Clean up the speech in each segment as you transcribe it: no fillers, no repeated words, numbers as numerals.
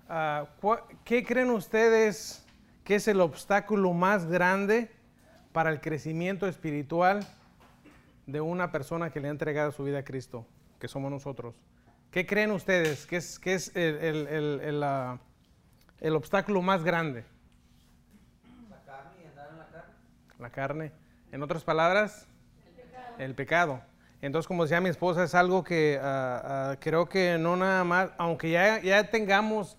¿Qué creen ustedes que es el obstáculo más grande para el crecimiento espiritual de una persona que le ha entregado su vida a Cristo, que somos nosotros? ¿Qué creen ustedes que es el obstáculo más grande? La carne y andar en la carne. La carne. En otras palabras, el pecado. Entonces, como decía mi esposa, es algo que creo que no nada más, aunque ya tengamos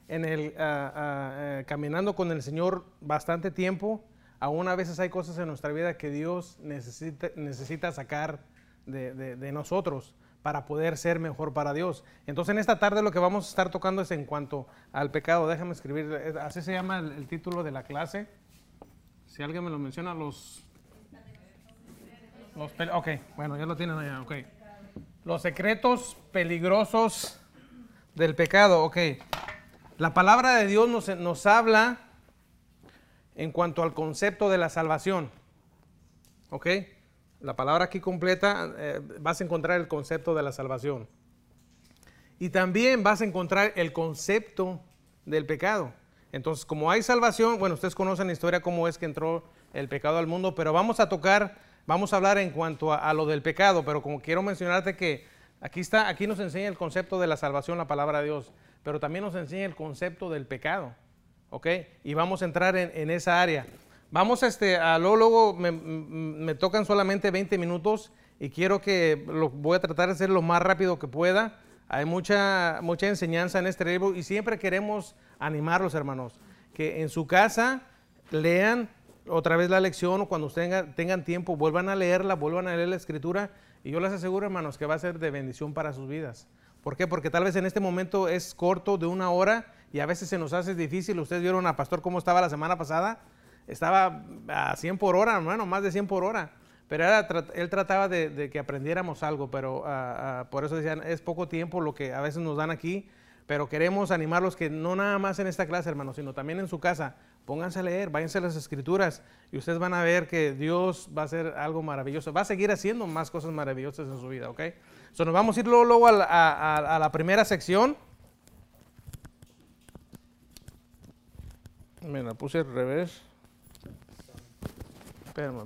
caminando con el Señor bastante tiempo, aún a veces hay cosas en nuestra vida que Dios necesita sacar de nosotros para poder ser mejor para Dios. Entonces, en esta tarde lo que vamos a estar tocando es en cuanto al pecado. Déjame escribir, así se llama el título de la clase. Si alguien me lo menciona, ok, bueno, ya lo tienen allá, ok. Los secretos peligrosos del pecado, ok. La palabra de Dios nos habla en cuanto al concepto de la salvación, ok. La palabra aquí completa, vas a encontrar el concepto de la salvación. Y también vas a encontrar el concepto del pecado. Entonces, como hay salvación, bueno, ustedes conocen la historia cómo es que entró el pecado al mundo, pero vamos a hablar en cuanto a lo del pecado, pero como quiero mencionarte que aquí nos enseña el concepto de la salvación, la palabra de Dios, pero también nos enseña el concepto del pecado, ¿ok? Y vamos a entrar en esa área. Vamos luego me tocan solamente 20 minutos y quiero que voy a tratar de hacer lo más rápido que pueda. Hay mucha enseñanza en este libro y siempre queremos animarlos, hermanos, que en su casa lean otra vez la lección o cuando tengan tiempo, vuelvan a leer la escritura y yo les aseguro, hermanos, que va a ser de bendición para sus vidas. ¿Por qué? Porque tal vez en este momento es corto de 1 hora y a veces se nos hace difícil. Ustedes vieron a Pastor cómo estaba la semana pasada. Estaba a 100 por hora, hermano, más de 100 por hora. Pero él trataba de que aprendiéramos algo, pero por eso decían, es poco tiempo lo que a veces nos dan aquí. Pero queremos animarlos que no nada más en esta clase, hermanos, sino también en su casa. Pónganse a leer, váyanse a las escrituras y ustedes van a ver que Dios va a hacer algo maravilloso. Va a seguir haciendo más cosas maravillosas en su vida, ¿ok? Nos vamos a ir luego a la primera sección. Me la puse al revés. Espérame.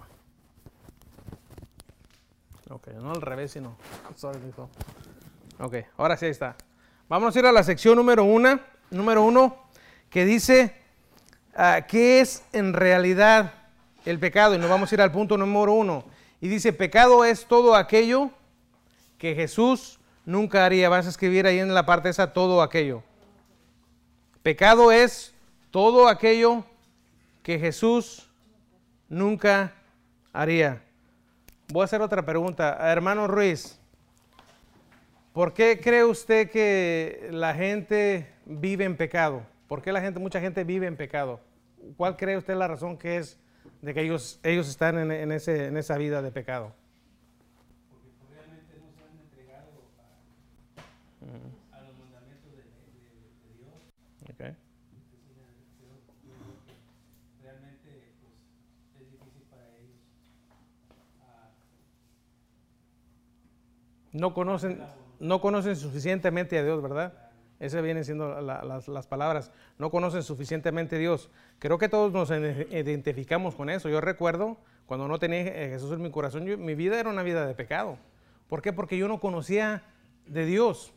Ok, no al revés, sino... Sorry, hijo. Ok, ahora sí, ahí está. Vamos a ir a la sección número uno, que dice ¿qué es en realidad el pecado? Y nos vamos a ir al punto número 1. Y dice, pecado es todo aquello que Jesús nunca haría. Vas a escribir ahí en la parte esa, todo aquello. Pecado es todo aquello que Jesús nunca haría. Voy a hacer otra pregunta. Hermano Ruiz, ¿por qué cree usted que la gente vive en pecado? ¿Por qué mucha gente vive en pecado? ¿Cuál cree usted la razón que es de que ellos están en esa vida de pecado? Porque realmente no se han entregado a los mandamientos de Dios. Okay. Realmente pues, es difícil para ellos. No conocen suficientemente a Dios, ¿verdad? Esas vienen siendo las palabras. No conocen suficientemente a Dios. Creo que todos nos identificamos con eso. Yo recuerdo cuando no tenía Jesús en mi corazón, mi vida era una vida de pecado. ¿Por qué? Porque yo no conocía de Dios.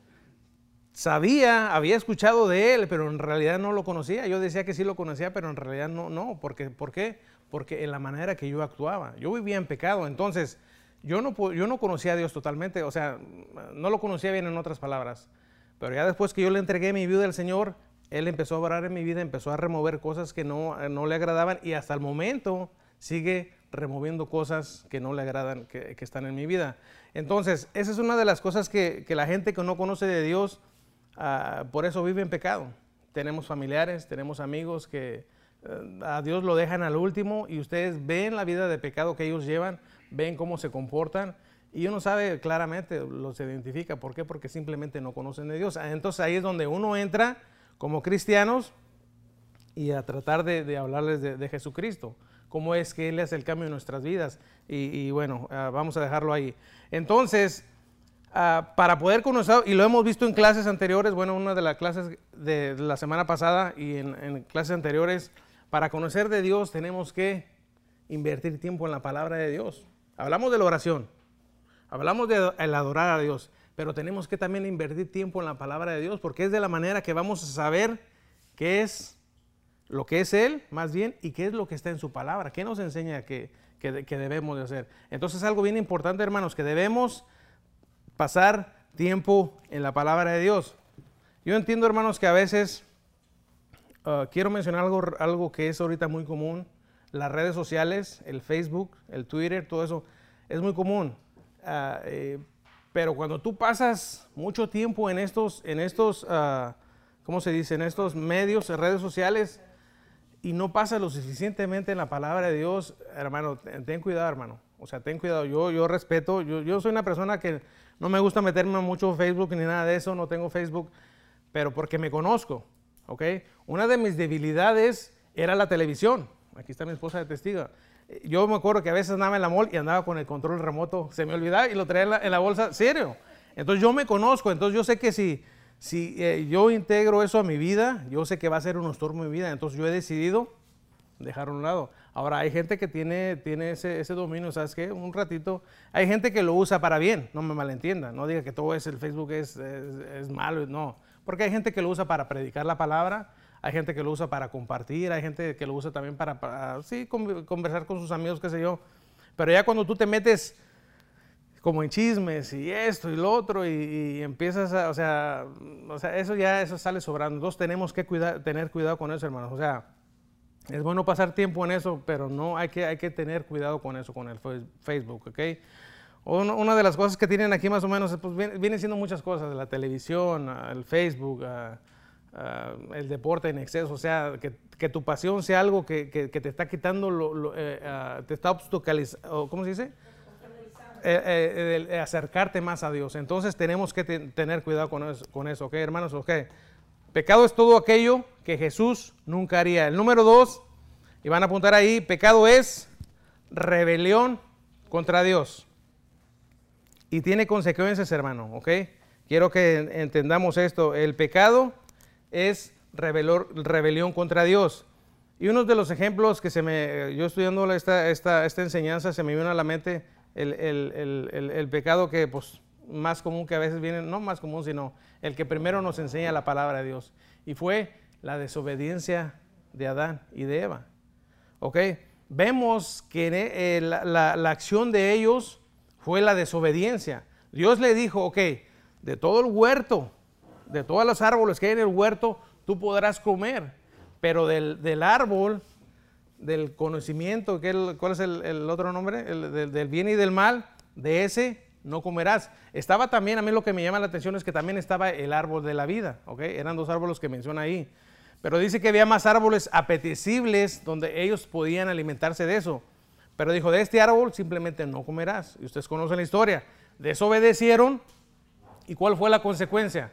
Había escuchado de Él, pero en realidad no lo conocía. Yo decía que sí lo conocía, pero en realidad no. ¿Por qué? Porque en la manera que yo actuaba. Yo vivía en pecado. Entonces, yo no conocía a Dios totalmente. O sea, no lo conocía bien en otras palabras. Pero ya después que yo le entregué mi vida al Señor, Él empezó a obrar en mi vida, empezó a remover cosas que no le agradaban y hasta el momento sigue removiendo cosas que no le agradan, que están en mi vida. Entonces, esa es una de las cosas que la gente que no conoce de Dios, por eso vive en pecado. Tenemos familiares, tenemos amigos que a Dios lo dejan al último y ustedes ven la vida de pecado que ellos llevan, ven cómo se comportan. Y uno sabe claramente, los identifica. ¿Por qué? Porque simplemente no conocen de Dios. Entonces ahí es donde uno entra como cristianos y a tratar de hablarles de Jesucristo. Cómo es que Él hace el cambio en nuestras vidas. Y bueno, vamos a dejarlo ahí. Entonces, para poder conocer, y lo hemos visto en clases anteriores, bueno, una de las clases de la semana pasada y en clases anteriores, para conocer de Dios tenemos que invertir tiempo en la palabra de Dios. Hablamos de la oración, hablamos de el adorar a Dios, pero tenemos que también invertir tiempo en la palabra de Dios, porque es de la manera que vamos a saber qué es lo que es Él, más bien, y qué es lo que está en su palabra, qué nos enseña que debemos de hacer. Entonces, algo bien importante, hermanos, que debemos pasar tiempo en la palabra de Dios. Yo entiendo, hermanos, que a veces quiero mencionar algo que es ahorita muy común. Las redes sociales, el Facebook, el Twitter, todo eso es muy común. Pero cuando tú pasas mucho tiempo en estos ¿cómo se dice? En estos medios, redes sociales, y no pasas lo suficientemente en la palabra de Dios, hermano, ten cuidado, hermano. O sea, ten cuidado. Yo respeto, yo soy una persona que no me gusta meterme mucho en Facebook ni nada de eso, no tengo Facebook, pero porque me conozco, ¿ok? Una de mis debilidades era la televisión. Aquí está mi esposa de testigo. Yo me acuerdo que a veces andaba en la mall y andaba con el control remoto, se me olvidaba y lo traía en la bolsa, serio. Entonces yo me conozco, entonces yo sé que si yo integro eso a mi vida, yo sé que va a ser un estorbo en mi vida, entonces yo he decidido dejarlo a un lado. Ahora hay gente que tiene ese dominio, ¿sabes qué? Un ratito. Hay gente que lo usa para bien, no me malentienda, no diga que todo el Facebook es malo, no. Porque hay gente que lo usa para predicar la palabra, hay gente que lo usa para compartir, hay gente que lo usa también para conversar con sus amigos, qué sé yo. Pero ya cuando tú te metes como en chismes y esto y lo otro y empiezas o sea, eso sale sobrando. Entonces tenemos que tener cuidado con eso, hermanos. O sea, es bueno pasar tiempo en eso, pero no hay que tener cuidado con eso, con el Facebook, ¿ok? Una de las cosas que tienen aquí más o menos, pues vienen siendo muchas cosas, la televisión, el Facebook, el deporte en exceso, o sea, que tu pasión sea algo que te está quitando, te está obstaculizando, ¿cómo se dice? Acercarte más a Dios. Entonces tenemos que tener cuidado con eso, ¿ok, hermanos? ¿Ok? Pecado es todo aquello que Jesús nunca haría. El número 2, y van a apuntar ahí, pecado es rebelión contra Dios. Y tiene consecuencias, hermano, ¿ok? Quiero que entendamos esto. El pecado es rebelión contra Dios. Y uno de los ejemplos que yo estudiando esta enseñanza, se me vino a la mente el pecado que pues más común que a veces viene, no más común, sino el que primero nos enseña la palabra de Dios. Y fue la desobediencia de Adán y de Eva. ¿Ok? Vemos que la acción de ellos fue la desobediencia. Dios le dijo, ok, de todo el huerto, de todos los árboles que hay en el huerto, tú podrás comer, pero del árbol, del conocimiento, ¿cuál es el otro nombre? Del bien y del mal, de ese no comerás. Estaba también, a mí lo que me llama la atención es que también estaba el árbol de la vida, ¿ok? Eran 2 árboles que menciona ahí. Pero dice que había más árboles apetecibles donde ellos podían alimentarse de eso. Pero dijo, de este árbol simplemente no comerás. Y ustedes conocen la historia. Desobedecieron. ¿Y cuál fue la consecuencia?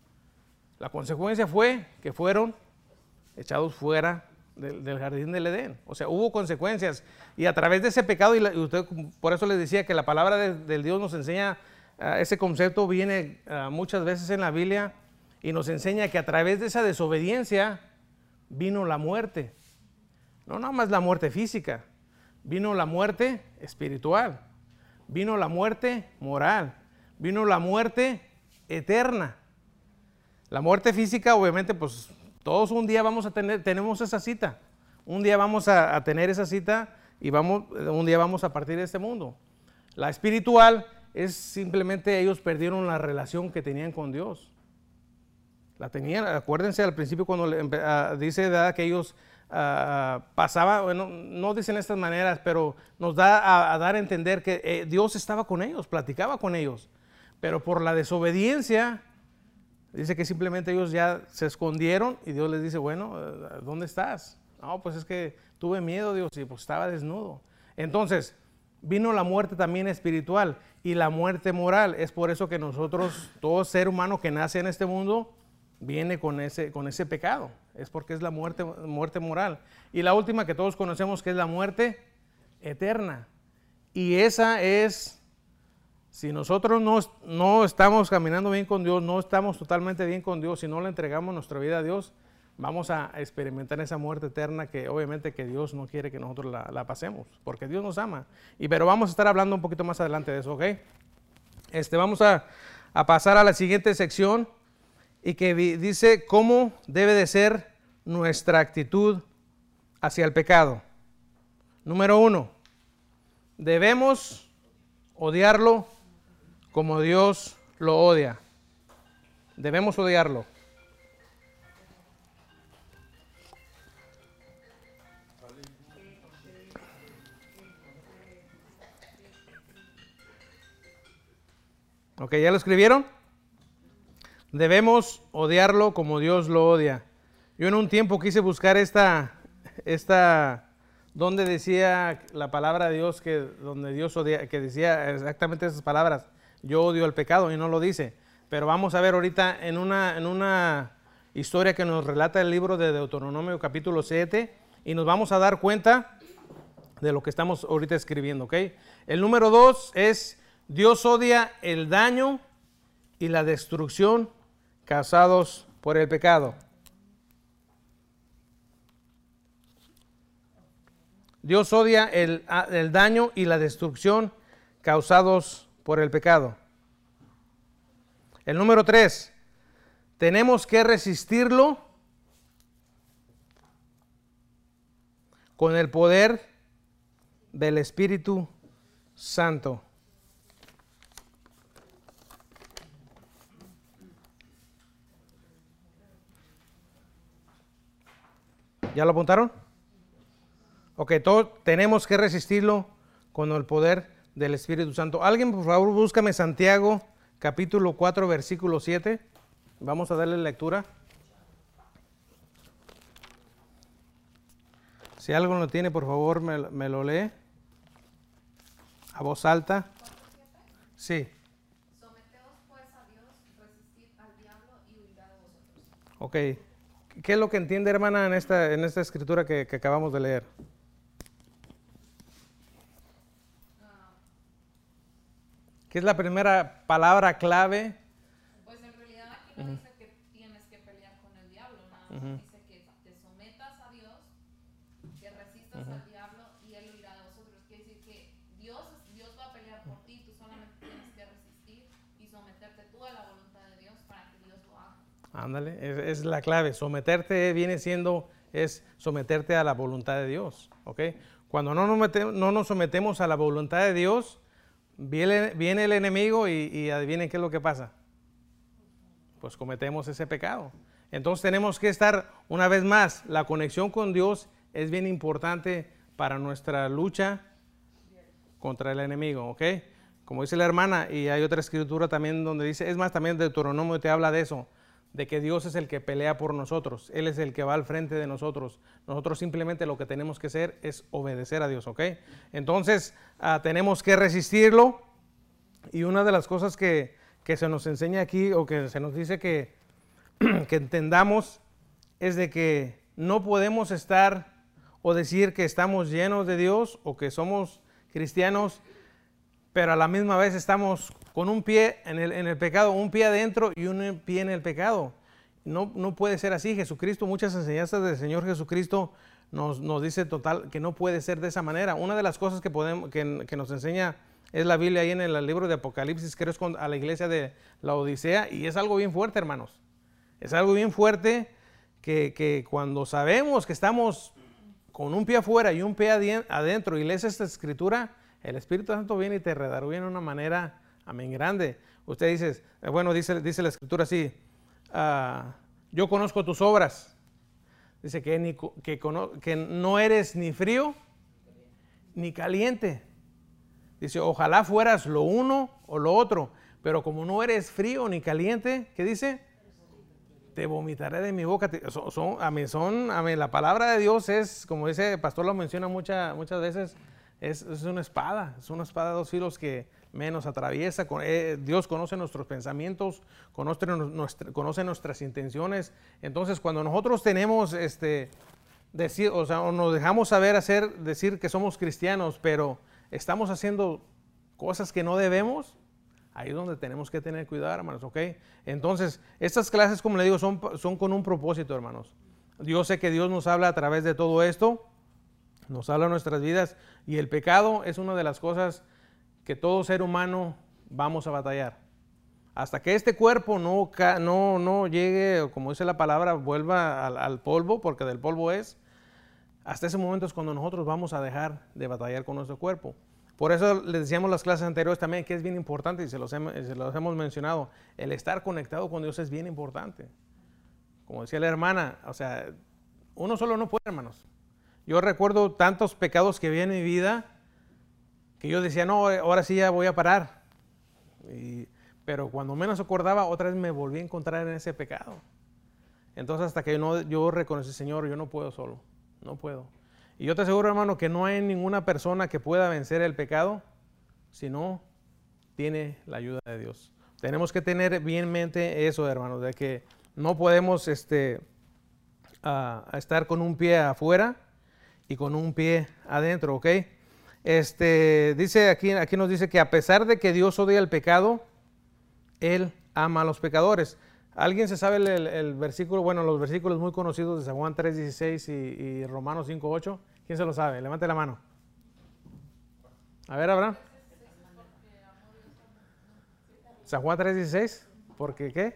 La consecuencia fue que fueron echados fuera del jardín del Edén. O sea, hubo consecuencias. Y a través de ese pecado, y usted, por eso les decía que la palabra del Dios nos enseña, ese concepto viene muchas veces en la Biblia y nos enseña que a través de esa desobediencia vino la muerte. No nada más la muerte física, vino la muerte espiritual, vino la muerte moral, vino la muerte eterna. La muerte física, obviamente, pues todos un día tenemos esa cita. Un día vamos a tener esa cita y un día vamos a partir de este mundo. La espiritual es simplemente ellos perdieron la relación que tenían con Dios. La tenían, acuérdense al principio cuando dice que ellos pasaban, bueno, no dicen estas maneras, pero nos da a dar a entender que Dios estaba con ellos, platicaba con ellos. Pero por la desobediencia, dice que simplemente ellos ya se escondieron y Dios les dice, bueno, ¿dónde estás? No, pues es que tuve miedo, Dios, y pues estaba desnudo. Entonces, vino la muerte también espiritual y la muerte moral. Es por eso que nosotros, todo ser humano que nace en este mundo, viene con ese pecado. Es porque es la muerte moral. Y la última que todos conocemos, que es la muerte eterna. Y esa es Si nosotros no estamos caminando bien con Dios, no estamos totalmente bien con Dios, si no le entregamos nuestra vida a Dios, vamos a experimentar esa muerte eterna que obviamente que Dios no quiere que nosotros la pasemos, porque Dios nos ama. Pero vamos a estar hablando un poquito más adelante de eso, ¿ok? Vamos a pasar a la siguiente sección y que dice cómo debe de ser nuestra actitud hacia el pecado. Número 1, debemos odiarlo como Dios lo odia. Debemos odiarlo. Ok, ¿ya lo escribieron? Debemos odiarlo como Dios lo odia. Yo en un tiempo quise buscar donde decía la palabra de Dios donde Dios odia, que decía exactamente esas palabras. Yo odio el pecado y no lo dice. Pero vamos a ver ahorita en una historia que nos relata el libro de Deuteronomio capítulo 7 y nos vamos a dar cuenta de lo que estamos ahorita escribiendo, ¿ok? El número 2 es Dios odia el daño y la destrucción causados por el pecado. Dios odia el daño y la destrucción causados por el pecado. El número 3, tenemos que resistirlo con el poder del Espíritu Santo. ¿Ya lo apuntaron? Ok, todos tenemos que resistirlo con el poder del Espíritu Santo. Alguien, por favor, búscame Santiago, capítulo 4, versículo 7. Vamos a darle lectura. Si alguien lo tiene, por favor, me lo lee. A voz alta. Sí. Someteos pues a Dios, resistid al diablo y huirá de vosotros. Ok. ¿Qué es lo que entiende, hermana, en esta escritura que acabamos de leer? ¿Qué es la primera palabra clave? Pues en realidad aquí no dice que tienes que pelear con el diablo, nada más dice que te sometas a Dios, que resistas al diablo y él huirá de vosotros. Quiere decir que Dios va a pelear por ti, tú solamente tienes que resistir y someterte tú a la voluntad de Dios para que Dios lo haga. Ándale, es la clave. Someterte es someterte a la voluntad de Dios, ¿ok? Cuando no nos sometemos a la voluntad de Dios, viene el enemigo y adivinen qué es lo que pasa. Pues cometemos ese pecado. Entonces tenemos que estar, una vez más, la conexión con Dios es bien importante para nuestra lucha contra el enemigo, ¿ok? Como dice la hermana, y hay otra escritura también donde dice, es más, también Deuteronomio te habla de eso, de que Dios es el que pelea por nosotros, Él es el que va al frente de nosotros. Nosotros simplemente lo que tenemos que hacer es obedecer a Dios, ¿ok? Entonces, tenemos que resistirlo, y una de las cosas que se nos enseña aquí, o que se nos dice que entendamos, es de que no podemos estar o decir que estamos llenos de Dios, o que somos cristianos, pero a la misma vez estamos con un pie en el pecado, un pie adentro y un pie en el pecado. No puede ser así. Jesucristo, muchas enseñanzas del Señor Jesucristo nos dice total que no puede ser de esa manera. Una de las cosas que nos enseña es la Biblia ahí en el libro de Apocalipsis, creo es a la iglesia de la Odisea, y es algo bien fuerte, hermanos. Es algo bien fuerte que cuando sabemos que estamos con un pie afuera y un pie adentro y lees esta escritura, el Espíritu Santo viene y te redarguye de una manera, amén, grande. Usted dice, bueno, dice la escritura así, yo conozco tus obras. Dice que no eres ni frío ni caliente. Dice, ojalá fueras lo uno o lo otro, pero como no eres frío ni caliente, ¿qué dice? Te vomitaré de mi boca. La palabra de Dios es, como dice el pastor, lo menciona muchas veces, es una espada de dos filos que menos atraviesa. Dios conoce nuestros pensamientos, conoce nuestras intenciones. Entonces, cuando nosotros tenemos decir, o nos dejamos decir que somos cristianos, pero estamos haciendo cosas que no debemos, Ahí es donde tenemos que tener cuidado, hermanos, ¿ok? Entonces, estas clases, como le digo, son con un propósito, hermanos. Yo sé que Dios nos habla a través de todo esto, nos habla en nuestras vidas, y el pecado es una de las cosas que todo ser humano vamos a batallar. Hasta que este cuerpo no llegue, como dice la palabra, vuelva al polvo, porque del polvo es, hasta ese momento es cuando nosotros vamos a dejar de batallar con nuestro cuerpo. Por eso les decíamos las clases anteriores también que es bien importante, y se los hemos mencionado, el estar conectado con Dios es bien importante. Como decía la hermana, o sea, uno solo no puede, hermanos. Yo recuerdo tantos pecados que había en mi vida que yo decía, no, ahora sí ya voy a parar. Pero cuando menos acordaba, otra vez me volví a encontrar en ese pecado. Entonces hasta que yo reconocí, Señor, yo no puedo solo, no puedo. Y yo te aseguro, hermano, que no hay ninguna persona que pueda vencer el pecado si no tiene la ayuda de Dios. Tenemos que tener bien en mente eso, hermanos, de que no podemos estar con un pie afuera y con un pie adentro, ¿ok? Dice aquí nos dice que a pesar de que Dios odia el pecado, Él ama a los pecadores. ¿Alguien se sabe el versículo? Bueno, los versículos muy conocidos de San Juan 3:16 y Romanos 5:8. ¿Quién se lo sabe? Levante la mano. A ver, Abraham. San Juan 3:16. ¿Por qué qué? De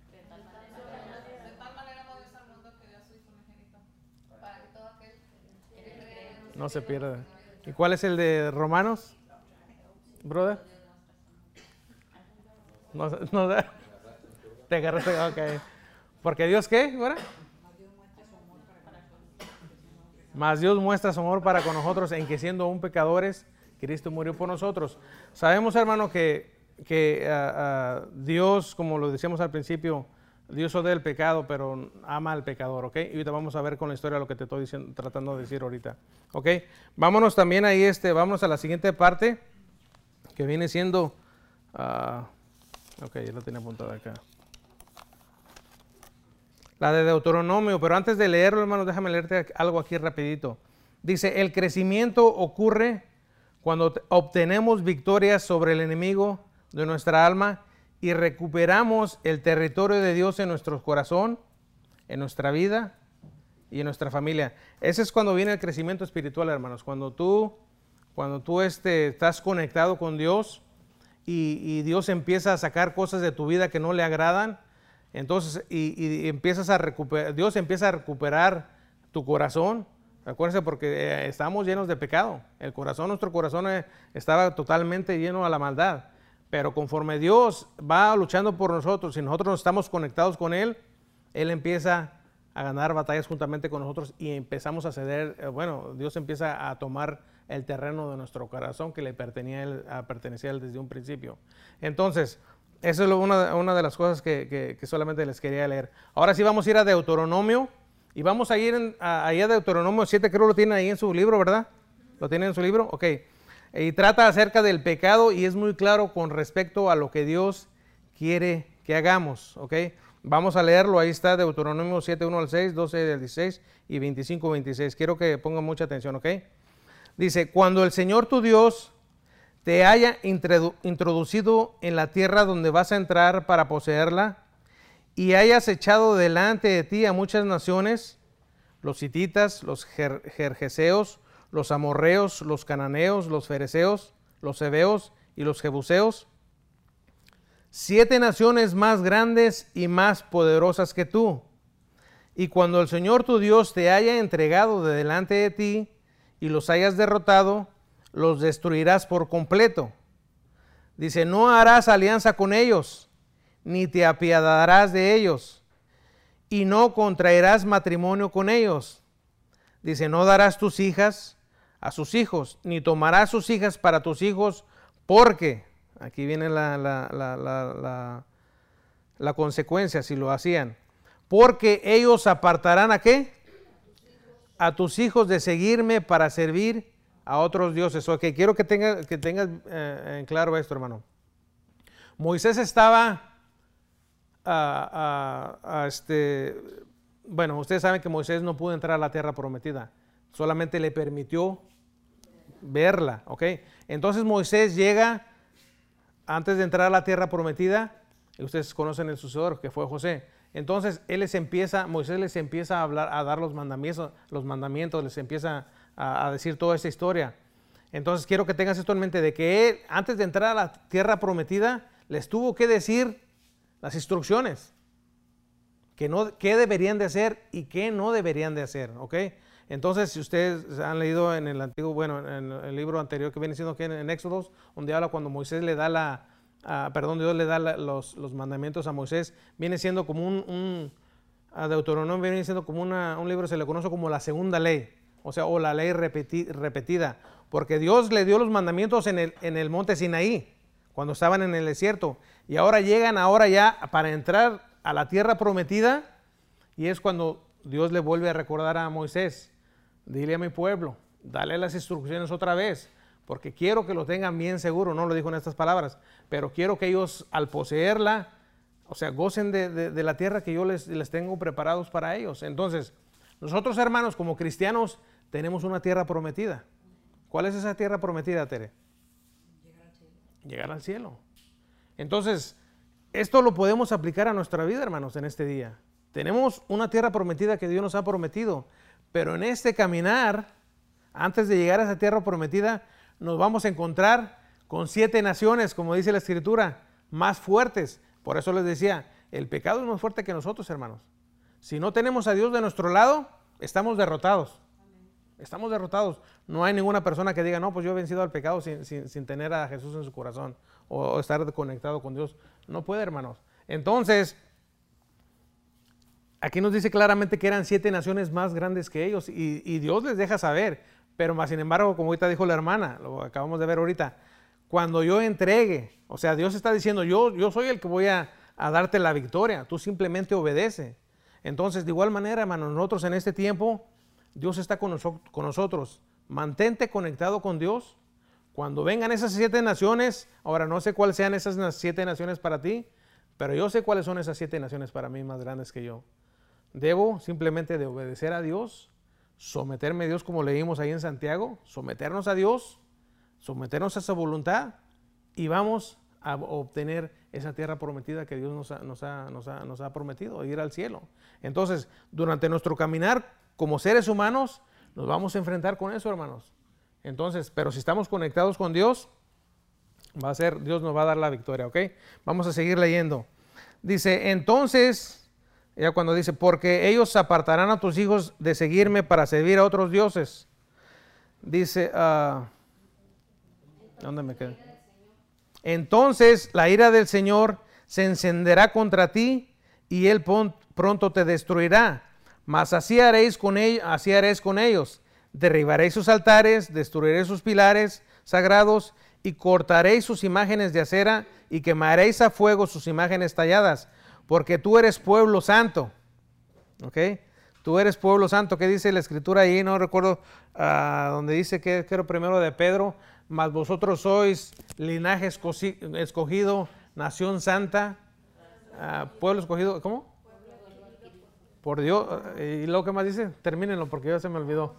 tal manera amó Dios al mundo que dio a su Hijo unigénito, para que todo aquel que cree en él No se pierda. ¿Y cuál es el de Romanos, brother? No, te agarraste, ok. Porque Dios, ¿qué? ¿Verdad? Mas Dios muestra su amor para con nosotros en que siendo aún pecadores, Cristo murió por nosotros. Sabemos, hermano, que Dios, como lo decíamos al principio, Dios odia el pecado, pero ama al pecador, ¿ok? Y ahorita vamos a ver con la historia lo que te estoy tratando de decir ahorita, ¿ok? Vámonos también ahí, vámonos a la siguiente parte, que viene siendo, ok, ya lo tenía apuntado acá. La de Deuteronomio, pero antes de leerlo, hermanos, déjame leerte algo aquí rapidito. Dice, el crecimiento ocurre cuando obtenemos victorias sobre el enemigo de nuestra alma y recuperamos el territorio de Dios en nuestro corazón, en nuestra vida y en nuestra familia. Ese es cuando viene el crecimiento espiritual, hermanos. Cuando tú estás conectado con Dios y Dios empieza a sacar cosas de tu vida que no le agradan, entonces y empiezas a recuperar, Dios empieza a recuperar tu corazón. Acuérdense, porque estamos llenos de pecado. Nuestro corazón estaba totalmente lleno a la maldad. Pero conforme Dios va luchando por nosotros y nosotros nos estamos conectados con Él, Él empieza a ganar batallas juntamente con nosotros y empezamos a ceder, Dios empieza a tomar el terreno de nuestro corazón que le pertenecía a Él desde un principio. Entonces, eso es una de las cosas que solamente les quería leer. Ahora sí vamos a ir a Deuteronomio y vamos a ir ahí a Deuteronomio 7, creo que lo tienen ahí en su libro, ¿verdad? ¿Lo tienen en su libro? Ok. Y trata acerca del pecado y es muy claro con respecto a lo que Dios quiere que hagamos, ¿ok? Vamos a leerlo, ahí está Deuteronomio 7, 1 al 6, 12 al 16 y 25, 26. Quiero que pongan mucha atención, ¿ok? Dice, cuando el Señor tu Dios te haya introducido en la tierra donde vas a entrar para poseerla y hayas echado delante de ti a muchas naciones, los hititas, los gergeseos, los amorreos, los cananeos, los fereceos, los heveos y los jebuseos, 7 naciones más grandes y más poderosas que tú. Y cuando el Señor tu Dios te haya entregado de delante de ti y los hayas derrotado, los destruirás por completo. Dice, no harás alianza con ellos, ni te apiadarás de ellos, y no contraerás matrimonio con ellos. Dice, no darás tus hijas a sus hijos, ni tomarás sus hijas para tus hijos, porque, aquí viene la consecuencia si lo hacían, porque ellos apartarán ¿a qué? A tus hijos de seguirme para servir a otros dioses. Ok, quiero que tengas en claro esto, hermano. Moisés estaba, ustedes saben que Moisés no pudo entrar a la tierra prometida, solamente le permitió verla, ¿ok? Entonces Moisés llega antes de entrar a la tierra prometida, ustedes conocen el sucesor que fue José. Entonces Moisés les empieza a hablar, a dar los mandamientos, les empieza a decir toda esta historia. Entonces quiero que tengas esto en mente, de que él, antes de entrar a la tierra prometida, les tuvo que decir las instrucciones, qué deberían de hacer y qué no deberían de hacer, ¿ok? Entonces, si ustedes han leído en el antiguo, bueno, en el libro anterior que viene siendo aquí en Éxodos, donde habla cuando Moisés le da Dios le da los mandamientos a Moisés, viene siendo como a Deuteronomio viene siendo como un libro, se le conoce como la segunda ley, o sea, o la ley repetida, porque Dios le dio los mandamientos en el monte Sinaí, cuando estaban en el desierto, y ahora llegan ya para entrar a la tierra prometida, y es cuando Dios le vuelve a recordar a Moisés, dile a mi pueblo, dale las instrucciones otra vez, porque quiero que lo tengan bien seguro, no lo dijo en estas palabras, pero quiero que ellos al poseerla, o sea, gocen de la tierra que yo les tengo preparados para ellos. Entonces, nosotros hermanos como cristianos tenemos una tierra prometida. ¿Cuál es esa tierra prometida, Tere? Llegar al cielo. Entonces, esto lo podemos aplicar a nuestra vida, hermanos, en este día. Tenemos una tierra prometida que Dios nos ha prometido, pero en este caminar, antes de llegar a esa tierra prometida, nos vamos a encontrar con 7 naciones, como dice la Escritura, más fuertes. Por eso les decía, el pecado es más fuerte que nosotros, hermanos. Si no tenemos a Dios de nuestro lado, estamos derrotados. Estamos derrotados. No hay ninguna persona que diga, no, pues yo he vencido al pecado sin tener a Jesús en su corazón o estar conectado con Dios. No puede, hermanos. Entonces, aquí nos dice claramente que eran 7 naciones más grandes que ellos y Dios les deja saber, pero más sin embargo, como ahorita dijo la hermana, lo acabamos de ver ahorita, cuando yo entregue, o sea, Dios está diciendo, yo soy el que voy a darte la victoria, tú simplemente obedece. Entonces, de igual manera, hermanos, nosotros en este tiempo, Dios está con nosotros. Mantente conectado con Dios. Cuando vengan esas 7 naciones, ahora no sé cuáles sean esas 7 naciones para ti, pero yo sé cuáles son esas 7 naciones para mí más grandes que yo. Debo simplemente de obedecer a Dios, someterme a Dios como leímos ahí en Santiago, someternos a Dios, someternos a su voluntad y vamos a obtener esa tierra prometida que Dios nos ha prometido, ir al cielo. Entonces, durante nuestro caminar como seres humanos, nos vamos a enfrentar con eso, hermanos. Entonces, pero si estamos conectados con Dios, Dios nos va a dar la victoria, ¿ok? Vamos a seguir leyendo. Dice, entonces, ya cuando dice, porque ellos apartarán a tus hijos de seguirme para servir a otros dioses. Dice, ¿dónde me quedé? Entonces la ira del Señor se encenderá contra ti y Él pronto te destruirá. Mas así haréis con ellos. Derribaréis sus altares, destruiréis sus pilares sagrados y cortaréis sus imágenes de acera y quemaréis a fuego sus imágenes talladas, porque tú eres pueblo santo. ¿Ok? Tú eres pueblo santo. ¿Qué dice la Escritura ahí? No recuerdo donde dice que era primero de Pedro. Mas vosotros sois linaje escogido, nación santa, pueblo escogido. ¿Cómo? Por Dios. ¿Y luego qué más dice? Termínenlo porque ya se me olvidó.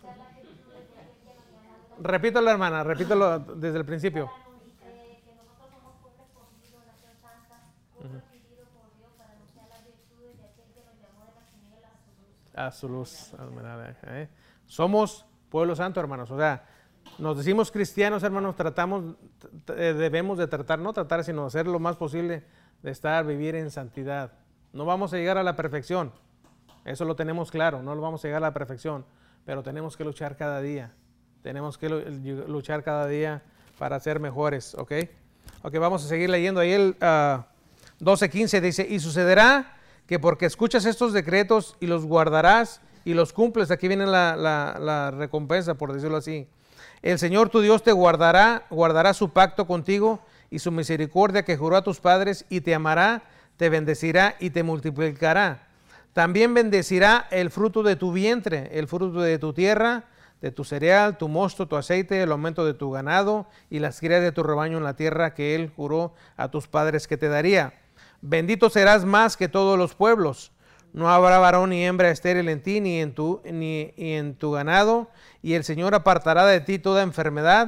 Repítelo, hermana, repítelo desde el principio. Que nosotros somos pueblo escogido, nación santa, pueblo adquirido por Dios para anunciar las virtudes de aquel que nos llamó de las tinieblas a su luz. A su luz. Somos pueblo santo, hermanos. O sea, nos decimos cristianos, hermanos, debemos de tratar, no tratar, sino hacer lo más posible de vivir en santidad. No vamos a llegar a la perfección, eso lo tenemos claro, no lo vamos a llegar a la perfección, pero tenemos que luchar cada día. Tenemos que luchar cada día para ser mejores, ¿ok? Ok, vamos a seguir leyendo. Ahí el 12:15 dice, y sucederá que porque escuchas estos decretos y los guardarás y los cumples, aquí viene la recompensa, por decirlo así. El Señor tu Dios te guardará su pacto contigo y su misericordia que juró a tus padres y te amará, te bendecirá y te multiplicará. También bendecirá el fruto de tu vientre, el fruto de tu tierra, de tu cereal, tu mosto, tu aceite, el aumento de tu ganado y las crías de tu rebaño en la tierra que Él juró a tus padres que te daría. Bendito serás más que todos los pueblos. No habrá varón ni hembra estéril en ti ni en tu ganado, y el Señor apartará de ti toda enfermedad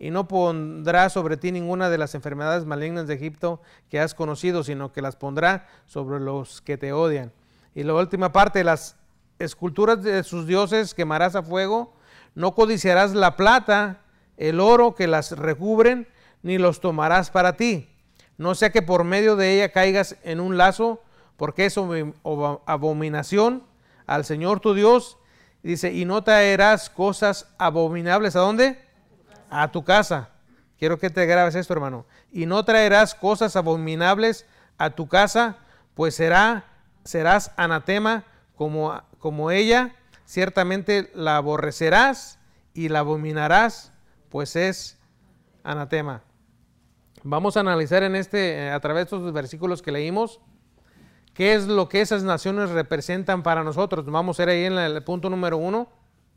y no pondrá sobre ti ninguna de las enfermedades malignas de Egipto que has conocido, sino que las pondrá sobre los que te odian. Y la última parte, las esculturas de sus dioses quemarás a fuego, no codiciarás la plata, el oro que las recubren, ni los tomarás para ti, no sea que por medio de ella caigas en un lazo, porque es abominación al Señor tu Dios. Dice, y no traerás cosas abominables, ¿a dónde? A tu casa. Quiero que te grabes esto, hermano. Y no traerás cosas abominables a tu casa, pues serás anatema como ella. Ciertamente la aborrecerás y la abominarás, pues es anatema. Vamos a analizar a través de estos versículos que leímos, qué es lo que esas naciones representan para nosotros. Vamos a ir ahí en el punto número 1.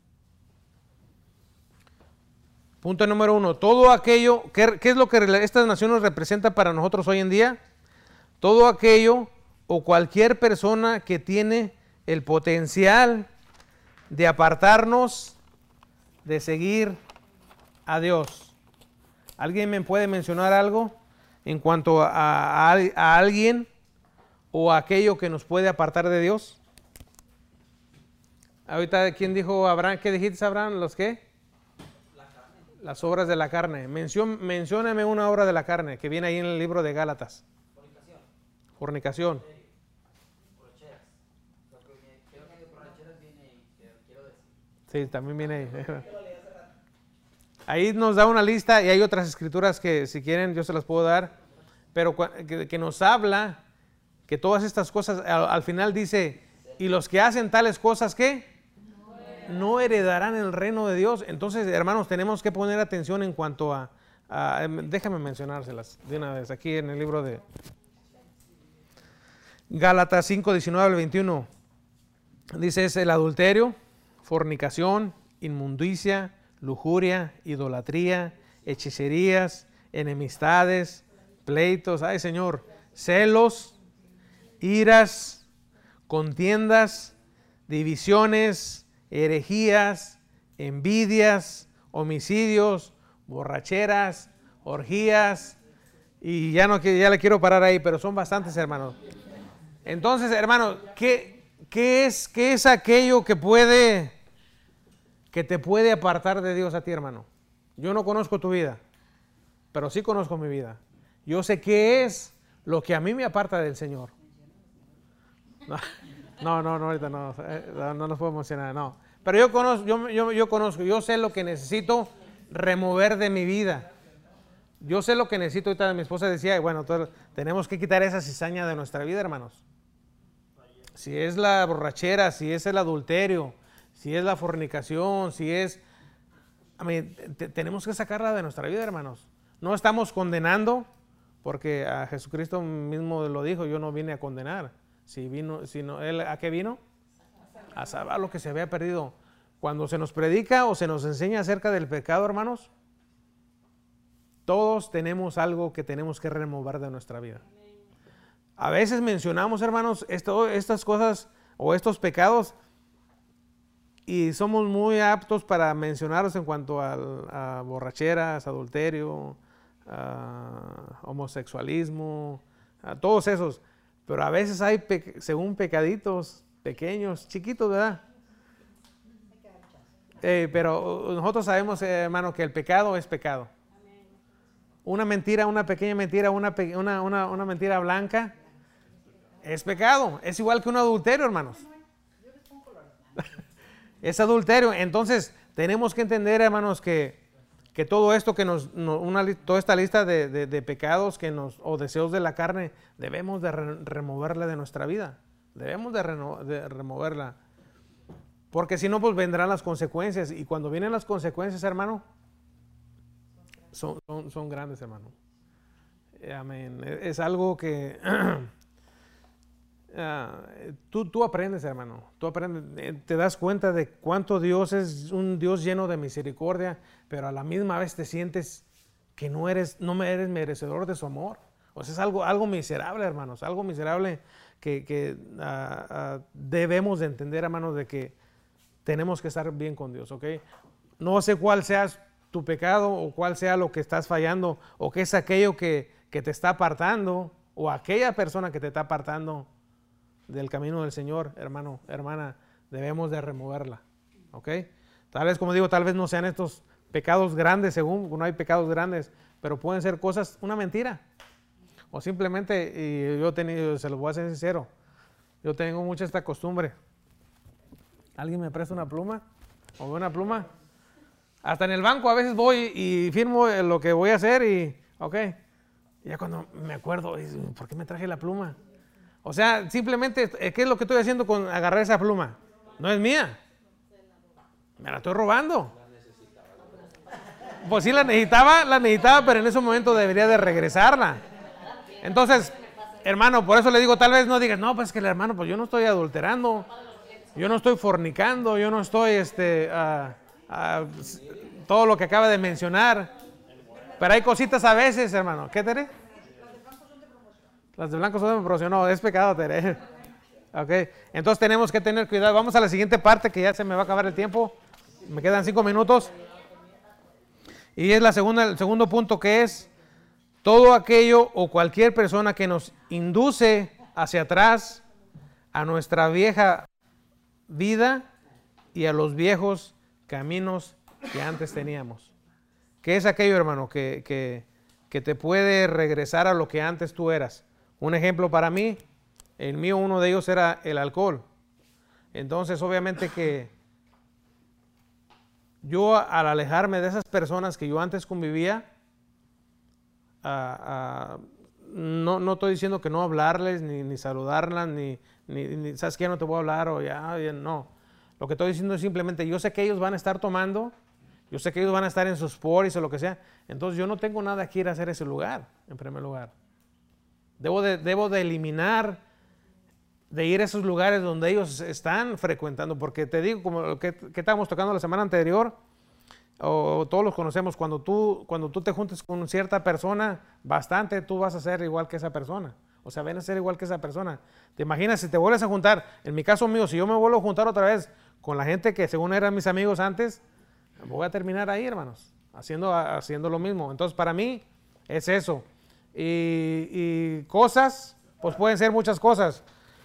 Punto número 1. Todo aquello, ¿qué es lo que estas naciones representan para nosotros hoy en día? Todo aquello o cualquier persona que tiene el potencial de apartarnos de seguir a Dios. ¿Alguien me puede mencionar algo en cuanto a alguien o a aquello que nos puede apartar de Dios? Ahorita, ¿quién dijo Abraham? ¿Qué dijiste, Abraham? ¿Los qué? La carne. Las obras de la carne. Mencióname una obra de la carne que viene ahí en el libro de Gálatas. Fornicación. Fornicación. Borracheras. Creo que borracheras viene ahí, quiero decir. Sí, también viene ahí. Ahí nos da una lista y hay otras escrituras que si quieren yo se las puedo dar, pero que nos habla que todas estas cosas, al final dice, y los que hacen tales cosas, ¿qué? No heredarán el reino de Dios. Entonces, hermanos, tenemos que poner atención en cuanto déjame mencionárselas de una vez, aquí en el libro de Gálatas 5, 19 al 21. Dice, es el adulterio, fornicación, inmundicia, lujuria, idolatría, hechicerías, enemistades, pleitos, ay Señor, celos, iras, contiendas, divisiones, herejías, envidias, homicidios, borracheras, orgías, y ya le quiero parar ahí, pero son bastantes, hermanos. Entonces, hermanos, ¿qué es aquello que te puede apartar de Dios a ti, hermano? Yo no conozco tu vida, pero sí conozco mi vida. Yo sé qué es lo que a mí me aparta del Señor. No, ahorita no nos puedo emocionar, no. Pero yo conozco, yo sé lo que necesito remover de mi vida. Yo sé lo que necesito. Ahorita mi esposa decía, bueno, tenemos que quitar esa cizaña de nuestra vida, hermanos. Si es la borrachera, si es el adulterio, si es la fornicación, si es... tenemos que sacarla de nuestra vida, hermanos. No estamos condenando, porque a Jesucristo mismo lo dijo, yo no vine a condenar. ¿Él a qué vino? A salvar lo que se había perdido. Cuando se nos predica o se nos enseña acerca del pecado, hermanos, todos tenemos algo que tenemos que remover de nuestra vida. A veces mencionamos, hermanos, estas cosas o estos pecados y somos muy aptos para mencionarlos en cuanto a borracheras, adulterio, homosexualismo, a todos esos. Pero a veces hay, según pecaditos pequeños, chiquitos, ¿verdad? Pero nosotros sabemos, hermano, que el pecado es pecado. Una mentira, una pequeña mentira, una mentira blanca es pecado. Es igual que un adulterio, hermanos. Es adulterio. Entonces, tenemos que entender, hermanos, que todo esto toda esta lista de pecados o deseos de la carne, debemos de removerla de nuestra vida. Debemos de removerla. Porque si no, pues vendrán las consecuencias. Y cuando vienen las consecuencias, hermano, son grandes, hermano. Amén. Es algo que tú aprendes, hermano. Tú aprendes, te das cuenta de cuánto Dios es un Dios lleno de misericordia, pero a la misma vez te sientes que no eres merecedor de su amor. O sea, es algo miserable, hermanos. Algo miserable que debemos de entender, hermanos, de que tenemos que estar bien con Dios, ¿ok? No sé cuál sea tu pecado o cuál sea lo que estás fallando o qué es aquello que te está apartando o aquella persona que te está apartando del camino del Señor, hermano, hermana, debemos de removerla, ¿ok? Tal vez, como digo, tal vez no sean estos pecados grandes, según no hay pecados grandes, pero pueden ser cosas, una mentira. O simplemente, y se los voy a ser sincero, yo tengo mucha esta costumbre. ¿Alguien me presta una pluma? ¿O una pluma? Hasta en el banco a veces voy y firmo lo que voy a hacer y, ok, ya cuando me acuerdo, ¿por qué me traje la pluma? O sea, simplemente, ¿qué es lo que estoy haciendo con agarrar esa pluma? No es mía. Me la estoy robando. Pues sí la necesitaba, pero en ese momento debería de regresarla. Entonces, hermano, por eso le digo, tal vez no digas, no, pues que el hermano, pues yo no estoy adulterando, yo no estoy fornicando, yo no estoy, todo lo que acaba de mencionar. Pero hay cositas a veces, hermano. ¿Qué, Tere? Las de blanco son de promoción. No, es pecado, Tere. Ok, entonces tenemos que tener cuidado. Vamos a la siguiente parte, que ya se me va a acabar el tiempo. Me quedan 5 minutos. Y es el segundo punto, que es todo aquello o cualquier persona que nos induce hacia atrás a nuestra vieja vida y a los viejos caminos que antes teníamos. ¿Qué es aquello, hermano, que te puede regresar a lo que antes tú eras? Un ejemplo para mí, el mío, uno de ellos era el alcohol. Entonces, obviamente que yo, al alejarme de esas personas que yo antes convivía, no estoy diciendo que no hablarles, ni saludarlas, ni ¿sabes qué? No te voy a hablar, o ya, no. Lo que estoy diciendo es simplemente, yo sé que ellos van a estar tomando, yo sé que ellos van a estar en sus poris o lo que sea, entonces yo no tengo nada que ir a hacer ese lugar, en primer lugar. Debo de eliminar, de ir a esos lugares donde ellos están frecuentando, porque te digo, como lo que estábamos tocando la semana anterior, o todos los conocemos, cuando tú te juntes con cierta persona bastante, tú vas a ser igual que esa persona. O sea, ven a ser igual que esa persona. ¿Te imaginas si te vuelves a juntar? En mi caso mío, si yo me vuelvo a juntar otra vez con la gente que según eran mis amigos antes, voy a terminar ahí, hermanos, haciendo lo mismo. Entonces, para mí es eso. Y cosas, pues pueden ser muchas cosas.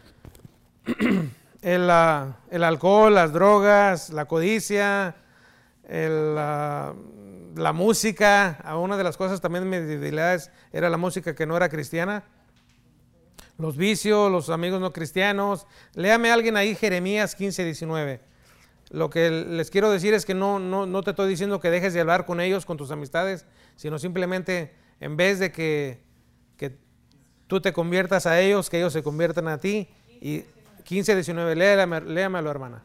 El alcohol, las drogas, la codicia, la música. Una de las cosas también mis debilidades era la música que no era cristiana. Los vicios, los amigos no cristianos. Léame a alguien ahí Jeremías 15:19. Lo que les quiero decir es que no te estoy diciendo que dejes de hablar con ellos, con tus amistades, sino simplemente en vez de que tú te conviertas a ellos, que ellos se conviertan a ti. Y 15:19, léamelo, hermana.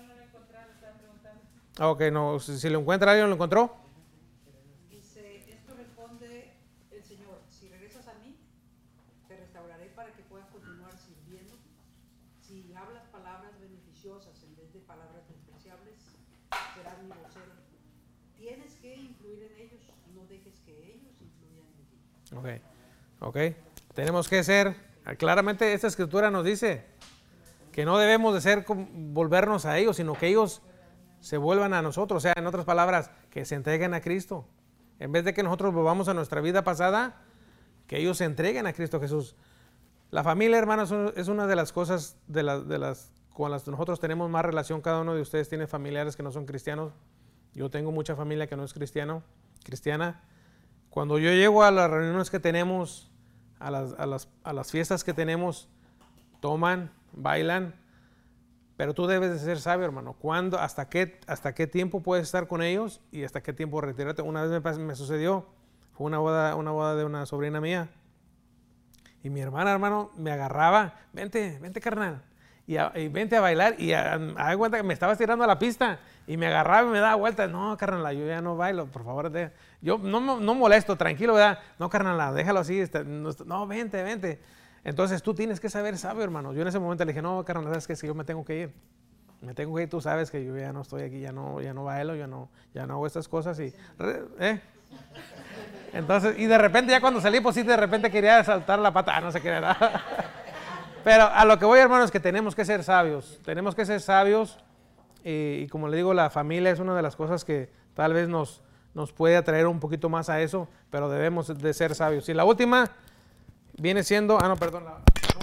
Ok, no, si lo encuentra alguien, ¿lo encontró? Dice, esto responde el Señor, si regresas a mí, te restauraré para que puedas continuar sirviendo. Si hablas palabras beneficiosas en vez de palabras despreciables, serás mi vocero. Tienes que influir en ellos, no dejes que ellos influyan en ti. Ok. Tenemos que ser, claramente esta escritura nos dice que no debemos de volvernos a ellos, sino que ellos se vuelvan a nosotros. O sea, en otras palabras, que se entreguen a Cristo. En vez de que nosotros volvamos a nuestra vida pasada, que ellos se entreguen a Cristo Jesús. La familia, hermanos, es una de las cosas con las que nosotros tenemos más relación. Cada uno de ustedes tiene familiares que no son cristianos. Yo tengo mucha familia que no es cristiana. Cuando yo llego a las reuniones que tenemos, a las fiestas que tenemos, toman, bailan, pero tú debes de ser sabio, hermano. ¿Hasta qué tiempo puedes estar con ellos y hasta qué tiempo retirarte? Una vez me sucedió, fue una boda de una sobrina mía, y mi hermana, hermano, me agarraba, vente carnal, y vente a bailar, y a cuenta que me estaba tirando a la pista, y me agarraba y me daba vueltas. No, carnal, yo ya no bailo, por favor, yo no molesto, tranquilo, ¿verdad? No, carnal, déjalo así, no, vente. Entonces tú tienes que saber sabio, hermano. Yo en ese momento le dije, no, carnal, ¿sabes qué? Es que yo me tengo que ir, tú sabes que yo ya no estoy aquí, ya no bailo, ya no hago estas cosas, Entonces, y de repente ya cuando salí, pues sí, de repente quería saltar la pata, no se quería nada. Pero a lo que voy, hermano, es que tenemos que ser sabios, y como le digo, la familia es una de las cosas que tal vez nos nos puede atraer un poquito más a eso, pero debemos de ser sabios. Y la última viene siendo, la última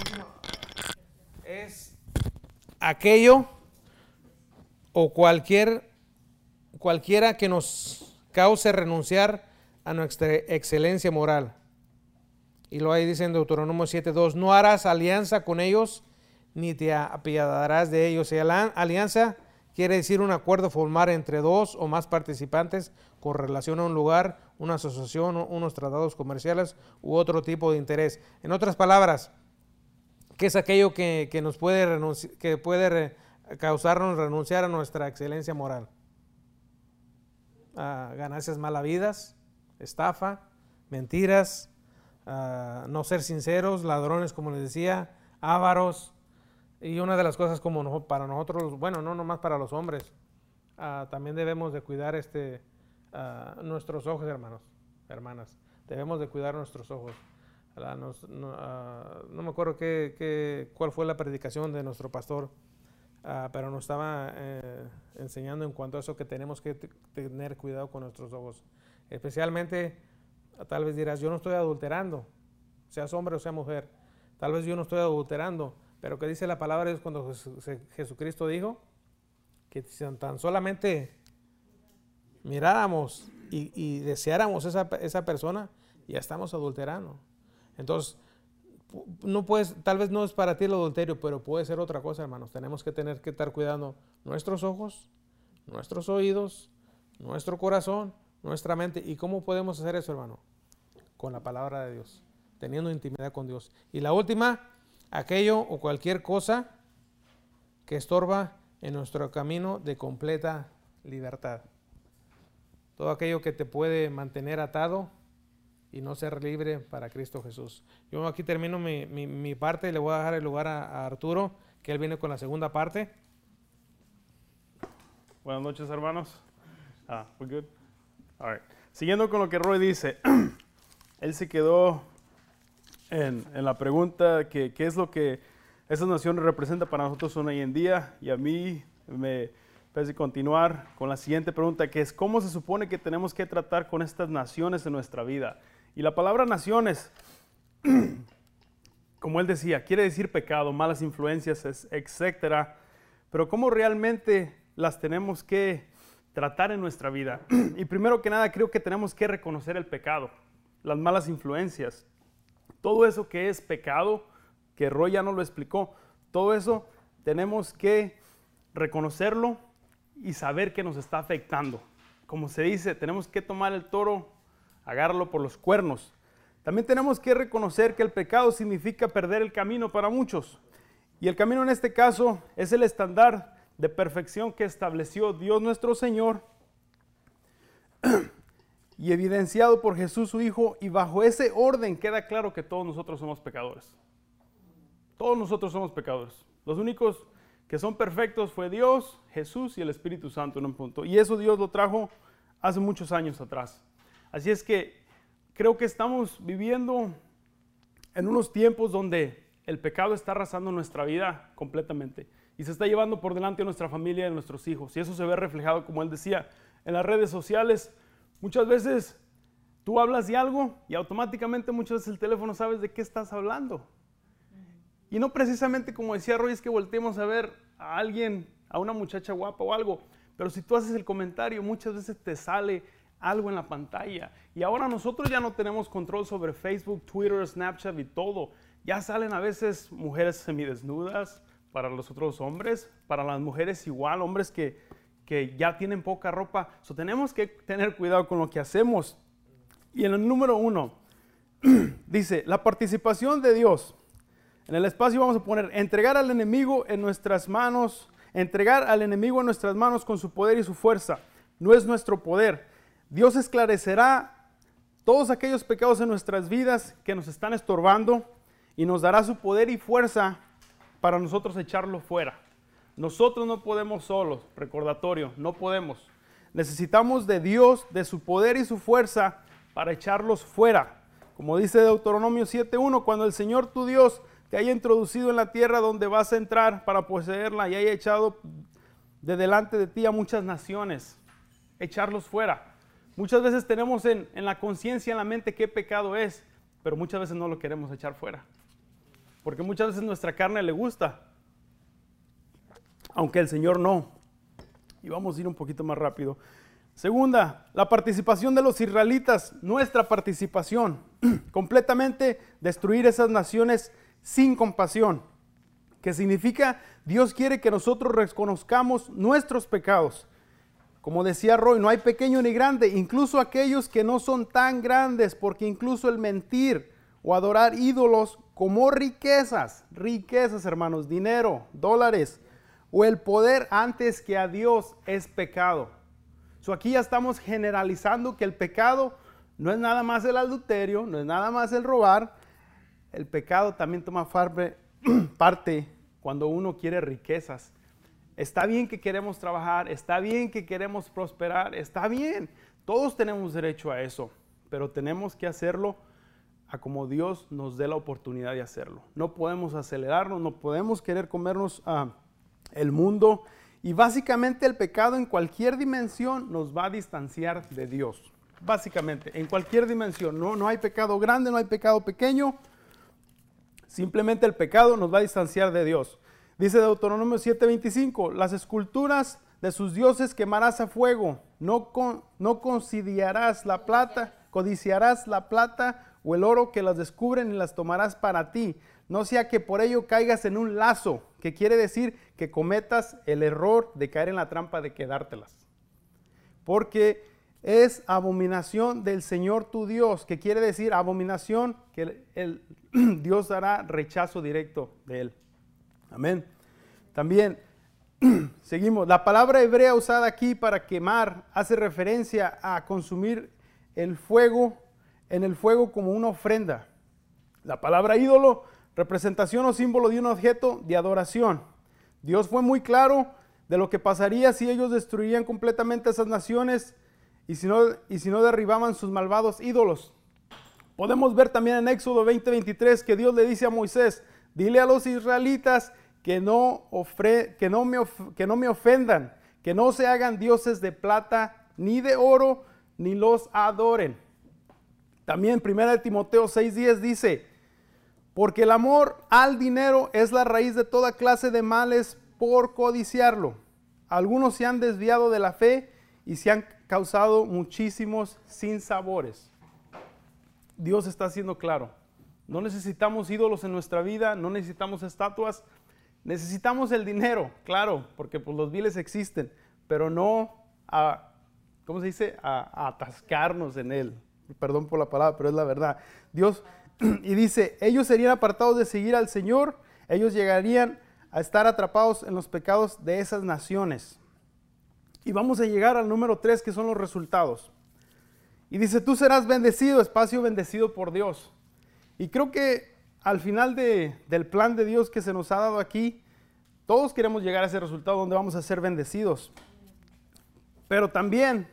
es aquello o cualquiera que nos cause renunciar a nuestra excelencia moral. Y lo ahí dice en Deuteronomio 7:2, no harás alianza con ellos, ni te apiadarás de ellos. Y la alianza quiere decir un acuerdo formar entre dos o más participantes con relación a un lugar, una asociación, unos tratados comerciales u otro tipo de interés. En otras palabras, ¿qué es aquello que nos puede causarnos renunciar a nuestra excelencia moral? Ganancias mal habidas, estafa, mentiras, no ser sinceros, ladrones, como les decía, ávaros. Y una de las cosas como para nosotros, bueno, no nomás para los hombres, también debemos de cuidar nuestros ojos, hermanas. Debemos de cuidar nuestros ojos. No me acuerdo cuál fue la predicación de nuestro pastor, pero nos estaba enseñando en cuanto a eso, que tenemos que tener cuidado con nuestros ojos. Especialmente, tal vez dirás, yo no estoy adulterando, seas hombre o sea mujer. Tal vez yo no estoy adulterando, pero que dice la palabra es cuando Jesucristo dijo que si tan solamente miráramos y deseáramos esa persona, ya estamos adulterando. Entonces, tal vez no es para ti el adulterio, pero puede ser otra cosa, hermanos. Tenemos que estar cuidando nuestros ojos, nuestros oídos, nuestro corazón, nuestra mente. ¿Y cómo podemos hacer eso, hermano? Con la palabra de Dios, teniendo intimidad con Dios. Y la última, aquello o cualquier cosa que estorba en nuestro camino de completa libertad. Todo aquello que te puede mantener atado y no ser libre para Cristo Jesús. Yo aquí termino mi parte y le voy a dejar el lugar a Arturo, que él viene con la segunda parte. Buenas noches, hermanos. We're good? All right. Siguiendo con lo que Roy dice, él se quedó en la pregunta que qué es lo que esa nación representa para nosotros hoy en día, y a mí me parece continuar con la siguiente pregunta, que es ¿cómo se supone que tenemos que tratar con estas naciones en nuestra vida? Y la palabra naciones, como él decía, quiere decir pecado, malas influencias, etcétera, pero ¿cómo realmente las tenemos que tratar en nuestra vida? Y primero que nada, creo que tenemos que reconocer el pecado, las malas influencias, todo eso que es pecado, que Roy ya nos lo explicó, todo eso tenemos que reconocerlo y saber que nos está afectando. Como se dice, tenemos que tomar el toro, agárralo por los cuernos. También tenemos que reconocer que el pecado significa perder el camino para muchos. Y el camino en este caso es el estándar de perfección que estableció Dios nuestro Señor y evidenciado por Jesús su Hijo, y bajo ese orden queda claro que todos nosotros somos pecadores. Todos nosotros somos pecadores. Los únicos que son perfectos fue Dios, Jesús y el Espíritu Santo en un punto. Y eso Dios lo trajo hace muchos años atrás. Así es que creo que estamos viviendo en unos tiempos donde el pecado está arrasando nuestra vida completamente y se está llevando por delante a nuestra familia y a nuestros hijos. Y eso se ve reflejado, como él decía, en las redes sociales. Muchas veces tú hablas de algo y automáticamente muchas veces el teléfono sabes de qué estás hablando. Y no precisamente, como decía Roy, es que volteemos a ver a alguien, a una muchacha guapa o algo, pero si tú haces el comentario, muchas veces te sale algo en la pantalla. Y ahora nosotros ya no tenemos control sobre Facebook, Twitter, Snapchat y todo. Ya salen a veces mujeres semidesnudas para los otros hombres, para las mujeres igual, hombres que ya tienen poca ropa. Tenemos que tener cuidado con lo que hacemos. Y en el número 1, dice, la participación de Dios. En el espacio vamos a poner, entregar al enemigo en nuestras manos, entregar al enemigo en nuestras manos con su poder y su fuerza. No es nuestro poder. Dios esclarecerá todos aquellos pecados en nuestras vidas que nos están estorbando y nos dará su poder y fuerza para nosotros echarlo fuera. Nosotros no podemos solos, recordatorio, no podemos. Necesitamos de Dios, de su poder y su fuerza para echarlos fuera. Como dice Deuteronomio 7:1, cuando el Señor tu Dios te haya introducido en la tierra donde vas a entrar para poseerla y haya echado de delante de ti a muchas naciones, echarlos fuera. Muchas veces tenemos en la conciencia, en la mente, qué pecado es, pero muchas veces no lo queremos echar fuera. Porque muchas veces nuestra carne le gusta, aunque el Señor no. Y vamos a ir un poquito más rápido. Segunda, la participación de los israelitas, nuestra participación, completamente destruir esas naciones sin compasión, que significa Dios quiere que nosotros reconozcamos nuestros pecados. Como decía Roy, no hay pequeño ni grande, incluso aquellos que no son tan grandes, porque incluso el mentir o adorar ídolos como riquezas, hermanos, dinero, dólares, o el poder antes que a Dios es pecado. Aquí ya estamos generalizando que el pecado no es nada más el adulterio, no es nada más el robar. El pecado también toma parte cuando uno quiere riquezas. Está bien que queremos trabajar, está bien que queremos prosperar, está bien. Todos tenemos derecho a eso, pero tenemos que hacerlo a como Dios nos dé la oportunidad de hacerlo. No podemos acelerarnos, no podemos querer comernos el mundo. Y básicamente el pecado en cualquier dimensión nos va a distanciar de Dios. Básicamente, en cualquier dimensión. No hay pecado grande, no hay pecado pequeño. Simplemente el pecado nos va a distanciar de Dios. Dice Deuteronomio 7:25, las esculturas de sus dioses quemarás a fuego. No codiciarás la plata o el oro que las descubren y las tomarás para ti. No sea que por ello caigas en un lazo, que quiere decir que cometas el error de caer en la trampa de quedártelas. Porque es abominación del Señor tu Dios, que quiere decir abominación, que Dios dará rechazo directo de él. Amén. También, seguimos. La palabra hebrea usada aquí para quemar hace referencia a consumir en el fuego como una ofrenda. La palabra ídolo, representación o símbolo de un objeto de adoración. Dios fue muy claro de lo que pasaría si ellos destruirían completamente esas naciones y si no derribaban sus malvados ídolos. Podemos ver también en Éxodo 20:23 que Dios le dice a Moisés, dile a los israelitas que no me ofendan, que no se hagan dioses de plata ni de oro, ni los adoren. También 1 Timoteo 6:10 dice, porque el amor al dinero es la raíz de toda clase de males por codiciarlo. Algunos se han desviado de la fe y se han causado muchísimos sinsabores. Dios está siendo claro. No necesitamos ídolos en nuestra vida, no necesitamos estatuas. Necesitamos el dinero, claro, porque pues, los biles existen, pero no a atascarnos en él. Perdón por la palabra, pero es la verdad. Dios... Y dice, ellos serían apartados de seguir al Señor, ellos llegarían a estar atrapados en los pecados de esas naciones. Y vamos a llegar al número 3, que son los resultados. Y dice, tú serás bendecido, espacio bendecido por Dios. Y creo que al final del plan de Dios que se nos ha dado aquí, todos queremos llegar a ese resultado donde vamos a ser bendecidos. Pero también...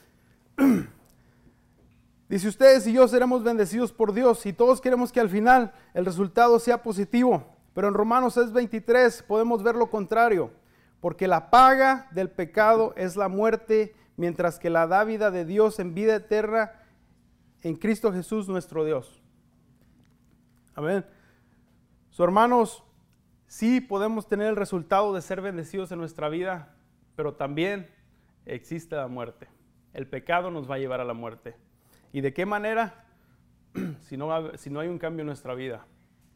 Dice, ustedes y yo seremos bendecidos por Dios y todos queremos que al final el resultado sea positivo. Pero en Romanos 6:23 podemos ver lo contrario. Porque la paga del pecado es la muerte, mientras que la dádiva de Dios en vida eterna en Cristo Jesús nuestro Dios. Amén. Hermanos, sí podemos tener el resultado de ser bendecidos en nuestra vida, pero también existe la muerte. El pecado nos va a llevar a la muerte. ¿Y de qué manera? Si no hay un cambio en nuestra vida.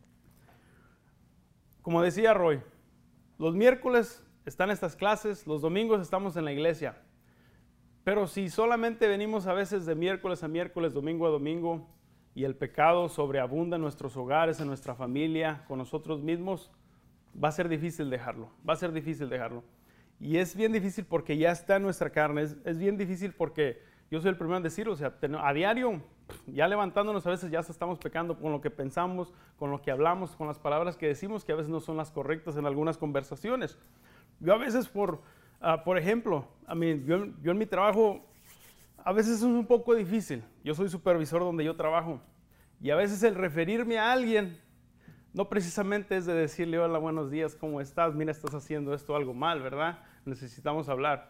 Como decía Roy, los miércoles están estas clases, los domingos estamos en la iglesia. Pero si solamente venimos a veces de miércoles a miércoles, domingo a domingo, y el pecado sobreabunda en nuestros hogares, en nuestra familia, con nosotros mismos, va a ser difícil dejarlo. Y es bien difícil porque ya está en nuestra carne, es bien difícil porque... Yo soy el primero en decirlo, a diario, ya levantándonos a veces ya estamos pecando con lo que pensamos, con lo que hablamos, con las palabras que decimos, que a veces no son las correctas en algunas conversaciones. Yo a veces, por ejemplo, yo en mi trabajo, a veces es un poco difícil. Yo soy supervisor donde yo trabajo. Y a veces el referirme a alguien, no precisamente es de decirle, hola, buenos días, ¿cómo estás? Mira, estás haciendo esto algo mal, ¿verdad? Necesitamos hablar.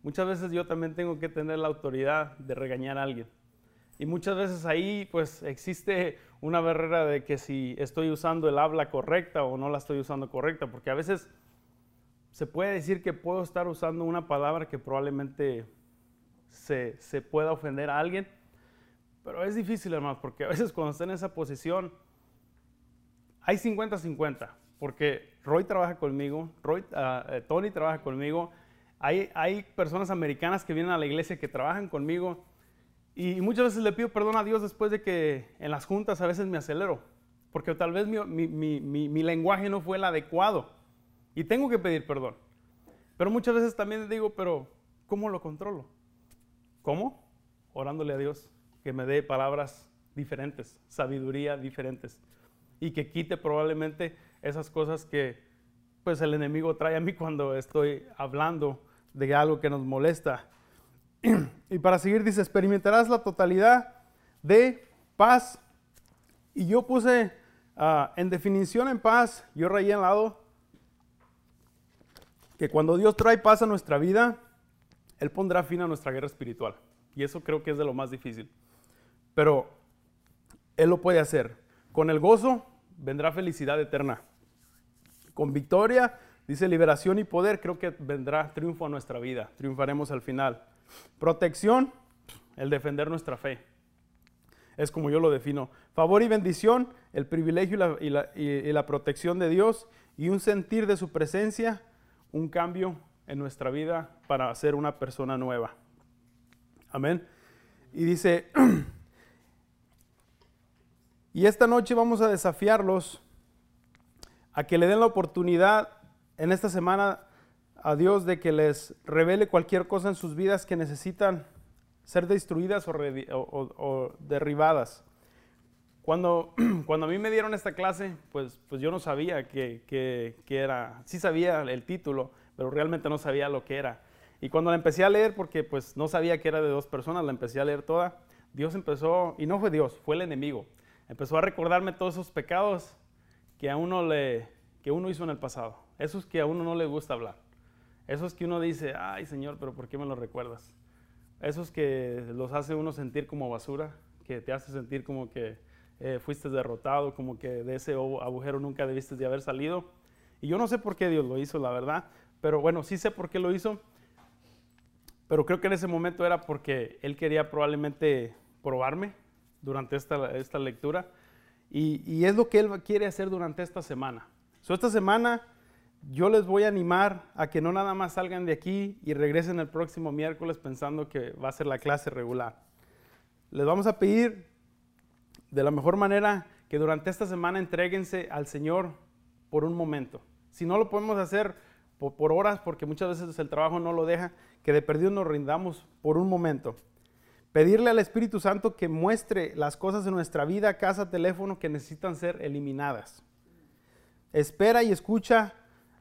muchas veces yo también tengo que tener la autoridad de regañar a alguien. Y muchas veces ahí pues existe una barrera de que si estoy usando el habla correcta o no la estoy usando correcta, porque a veces se puede decir que puedo estar usando una palabra que probablemente se pueda ofender a alguien, pero es difícil, hermanos, porque a veces cuando está en esa posición hay 50-50, porque Roy trabaja conmigo, Tony trabaja conmigo, hay personas americanas que vienen a la iglesia que trabajan conmigo, y muchas veces le pido perdón a Dios después de que en las juntas a veces me acelero, porque tal vez mi lenguaje no fue el adecuado, y tengo que pedir perdón. Pero muchas veces también digo, pero ¿cómo lo controlo? ¿Cómo? Orándole a Dios que me dé palabras diferentes, sabiduría diferentes, y que quite probablemente esas cosas que pues el enemigo trae a mí cuando estoy hablando de algo que nos molesta. Y para seguir dice, experimentarás la totalidad de paz. Y yo puse en definición en paz, yo rayé al lado que cuando Dios trae paz a nuestra vida, Él pondrá fin a nuestra guerra espiritual. Y eso creo que es de lo más difícil. Pero Él lo puede hacer. Con el gozo vendrá felicidad eterna. Con victoria, dice liberación y poder, creo que vendrá triunfo a nuestra vida. Triunfaremos al final. Protección, el defender nuestra fe. Es como yo lo defino. Favor y bendición, el privilegio y la protección de Dios y un sentir de su presencia, un cambio en nuestra vida para ser una persona nueva. Amén. Y dice, y esta noche vamos a desafiarlos a que le den la oportunidad en esta semana a Dios de que les revele cualquier cosa en sus vidas que necesitan ser destruidas o derribadas. Cuando a mí me dieron esta clase, pues yo no sabía que era, sí sabía el título, pero realmente no sabía lo que era. Y cuando la empecé a leer, porque pues no sabía que era de 2 personas, la empecé a leer toda, Dios empezó, y no fue Dios, fue el enemigo, empezó a recordarme todos esos pecados que uno hizo en el pasado, esos que a uno no le gusta hablar, esos que uno dice, ay Señor, pero ¿por qué me los recuerdas? Esos que los hace uno sentir como basura, que te hace sentir como que fuiste derrotado, como que de ese agujero nunca debiste de haber salido. Y yo no sé por qué Dios lo hizo, la verdad, pero bueno, sí sé por qué lo hizo, pero creo que en ese momento era porque Él quería probablemente probarme durante esta lectura, y es lo que Él quiere hacer durante esta semana. Esta semana yo les voy a animar a que no nada más salgan de aquí y regresen el próximo miércoles pensando que va a ser la clase regular. Les vamos a pedir de la mejor manera que durante esta semana entréguense al Señor por un momento. Si no lo podemos hacer por horas, porque muchas veces el trabajo no lo deja, que de perdido nos rindamos por un momento. Pedirle al Espíritu Santo que muestre las cosas en nuestra vida, casa, teléfono, que necesitan ser eliminadas. Espera y escucha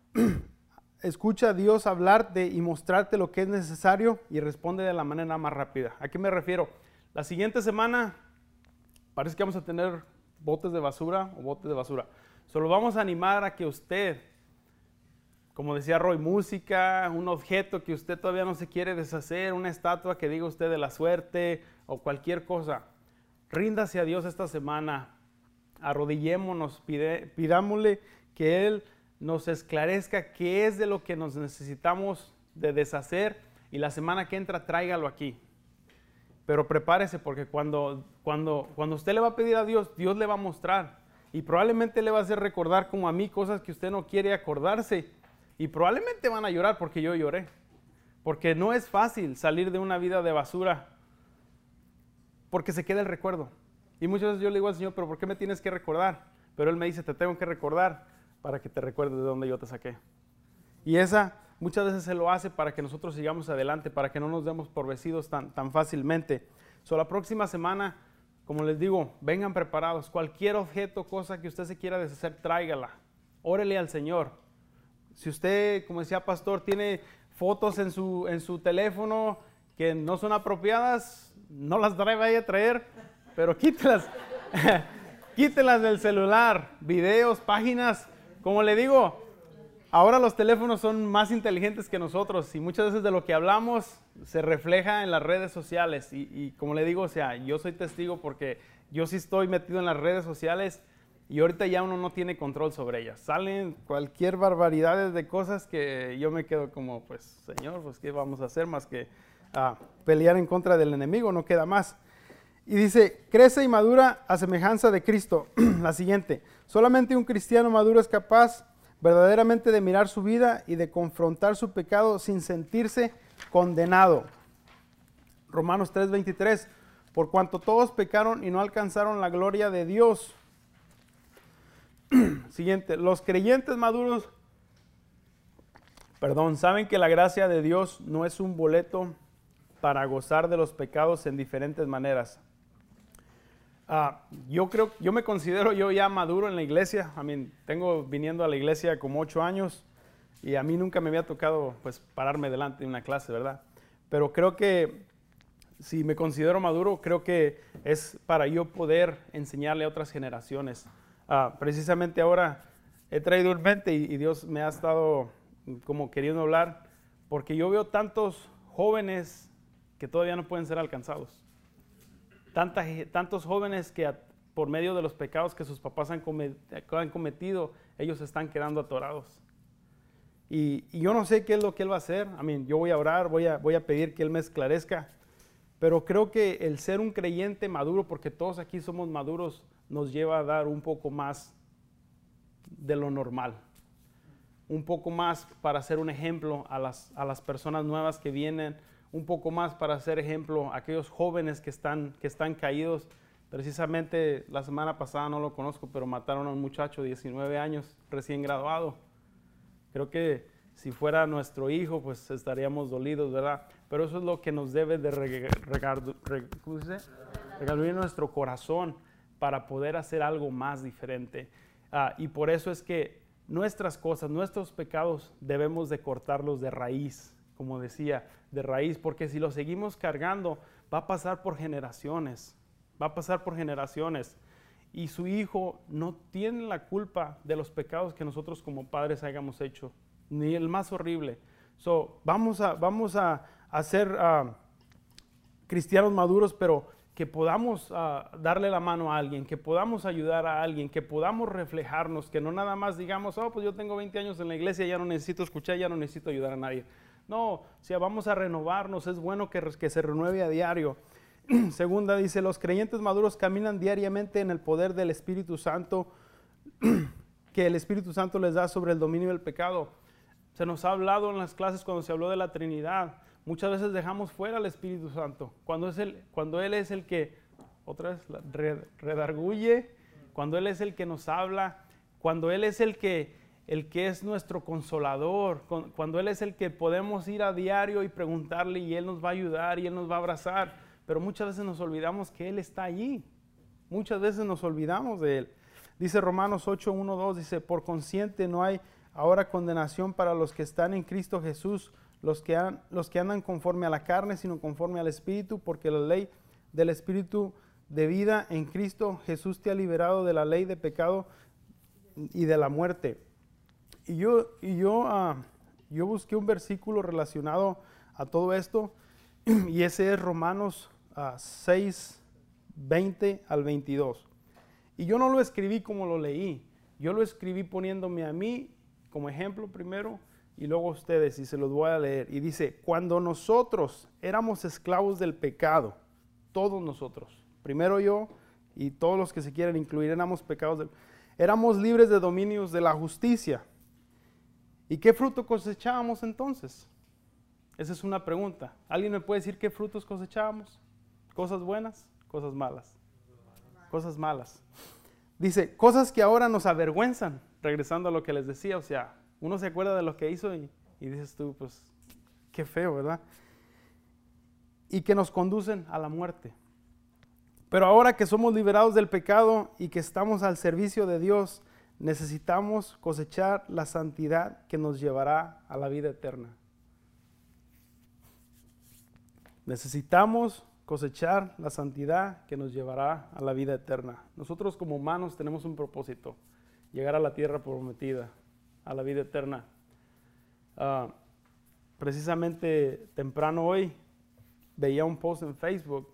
a Dios hablarte y mostrarte lo que es necesario y responde de la manera más rápida. ¿A qué me refiero? La siguiente semana parece que vamos a tener botes de basura. Solo vamos a animar a que usted, como decía Roy, música, un objeto que usted todavía no se quiere deshacer, una estatua que diga usted de la suerte o cualquier cosa. Ríndase a Dios esta semana, arrodillémonos, pidámosle que Él nos esclarezca qué es de lo que nos necesitamos de deshacer y la semana que entra tráigalo aquí. Pero prepárese porque cuando usted le va a pedir a Dios, Dios le va a mostrar y probablemente le va a hacer recordar como a mí cosas que usted no quiere acordarse y probablemente van a llorar porque yo lloré. Porque no es fácil salir de una vida de basura porque se queda el recuerdo. Y muchas veces yo le digo al Señor, pero ¿por qué me tienes que recordar? Pero Él me dice, te tengo que recordar para que te recuerdes de dónde yo te saqué. Y esa muchas veces se lo hace para que nosotros sigamos adelante, para que no nos demos por vencidos tan fácilmente. La próxima semana, como les digo, vengan preparados. Cualquier objeto, cosa que usted se quiera deshacer, tráigala. Órele al Señor. Si usted, como decía Pastor, tiene fotos en su teléfono que no son apropiadas, no las vaya a traer, pero quítelas. Quítelas del celular, videos, páginas. Como le digo, Ahora los teléfonos son más inteligentes que nosotros y muchas veces de lo que hablamos se refleja en las redes sociales. Y como le digo, o sea, yo soy testigo porque yo sí estoy metido en las redes sociales y ahorita ya uno no tiene control sobre ellas. Salen cualquier barbaridades de cosas que yo me quedo como, pues, Señor, pues, ¿qué vamos a hacer más que pelear en contra del enemigo? No queda más. Y dice, crece y madura a semejanza de Cristo. La siguiente, solamente un cristiano maduro es capaz verdaderamente de mirar su vida y de confrontar su pecado sin sentirse condenado. Romanos 3:23, por cuanto todos pecaron y no alcanzaron la gloria de Dios. Siguiente, los creyentes maduros, saben que la gracia de Dios no es un boleto para gozar de los pecados en diferentes maneras. Yo me considero yo ya maduro en la iglesia. Tengo viniendo a la iglesia como 8 años y a mí nunca me había tocado pues pararme delante de una clase, ¿verdad? Pero creo que si me considero maduro, creo que es para yo poder enseñarle a otras generaciones. Precisamente ahora he traído en mente y Dios me ha estado como queriendo hablar porque yo veo tantos jóvenes que todavía no pueden ser alcanzados. Tantos jóvenes que por medio de los pecados que sus papás han cometido, ellos están quedando atorados. Y yo no sé qué es lo que Él va a hacer. Yo voy a orar, voy a pedir que Él me esclarezca. Pero creo que el ser un creyente maduro, porque todos aquí somos maduros, nos lleva a dar un poco más de lo normal. Un poco más para ser un ejemplo a las personas nuevas que vienen, un poco más para ser ejemplo a aquellos jóvenes que están caídos. Precisamente la semana pasada, no lo conozco, pero mataron a un muchacho de 19 años, recién graduado. Creo que si fuera nuestro hijo, pues estaríamos dolidos, ¿verdad? Pero eso es lo que nos debe de regalar nuestro corazón para poder hacer algo más diferente. Y por eso es que nuestras cosas, nuestros pecados, debemos de cortarlos de raíz, como decía, de raíz, porque si lo seguimos cargando, va a pasar por generaciones, y su hijo no tiene la culpa de los pecados que nosotros como padres hayamos hecho, ni el más horrible. Vamos a ser cristianos maduros, pero que podamos darle la mano a alguien, que podamos ayudar a alguien, que podamos reflejarnos, que no nada más digamos, pues yo tengo 20 años en la iglesia, ya no necesito escuchar, ya no necesito ayudar a nadie. No, vamos a renovarnos, es bueno que se renueve a diario. Segunda dice, los creyentes maduros caminan diariamente en el poder del Espíritu Santo, que el Espíritu Santo les da sobre el dominio del pecado. Se nos ha hablado en las clases cuando se habló de la Trinidad. Muchas veces dejamos fuera al Espíritu Santo, cuando Él es el que, otra vez, redarguye, cuando Él es el que nos habla, cuando Él es el que es nuestro consolador, cuando Él es el que podemos ir a diario y preguntarle y Él nos va a ayudar y Él nos va a abrazar, pero muchas veces nos olvidamos que Él está allí, muchas veces nos olvidamos de Él. Dice Romanos 8, 1, 2, dice, por consiguiente no hay ahora condenación para los que están en Cristo Jesús, los que andan conforme a la carne, sino conforme al Espíritu, porque la ley del Espíritu de vida en Cristo Jesús te ha liberado de la ley de pecado y de la muerte. Y yo busqué un versículo relacionado a todo esto, y ese es Romanos 6, 20 al 22. Y yo no lo escribí como lo leí, yo lo escribí poniéndome a mí como ejemplo primero, y luego a ustedes, y se los voy a leer. Y dice, cuando nosotros éramos esclavos del pecado, todos nosotros, primero yo y todos los que se quieren incluir, éramos libres de dominios de la justicia. ¿Y qué fruto cosechábamos entonces? Esa es una pregunta. ¿Alguien me puede decir qué frutos cosechábamos? ¿Cosas buenas? ¿Cosas malas? Cosas malas. Dice, cosas que ahora nos avergüenzan, regresando a lo que les decía, o sea, uno se acuerda de lo que hizo y dices tú, pues, qué feo, ¿verdad? Y que nos conducen a la muerte. Pero ahora que somos liberados del pecado y que estamos al servicio de Dios, necesitamos cosechar la santidad que nos llevará a la vida eterna. Necesitamos cosechar la santidad que nos llevará a la vida eterna. Nosotros como humanos tenemos un propósito, llegar a la tierra prometida, a la vida eterna. Precisamente temprano hoy veía un post en Facebook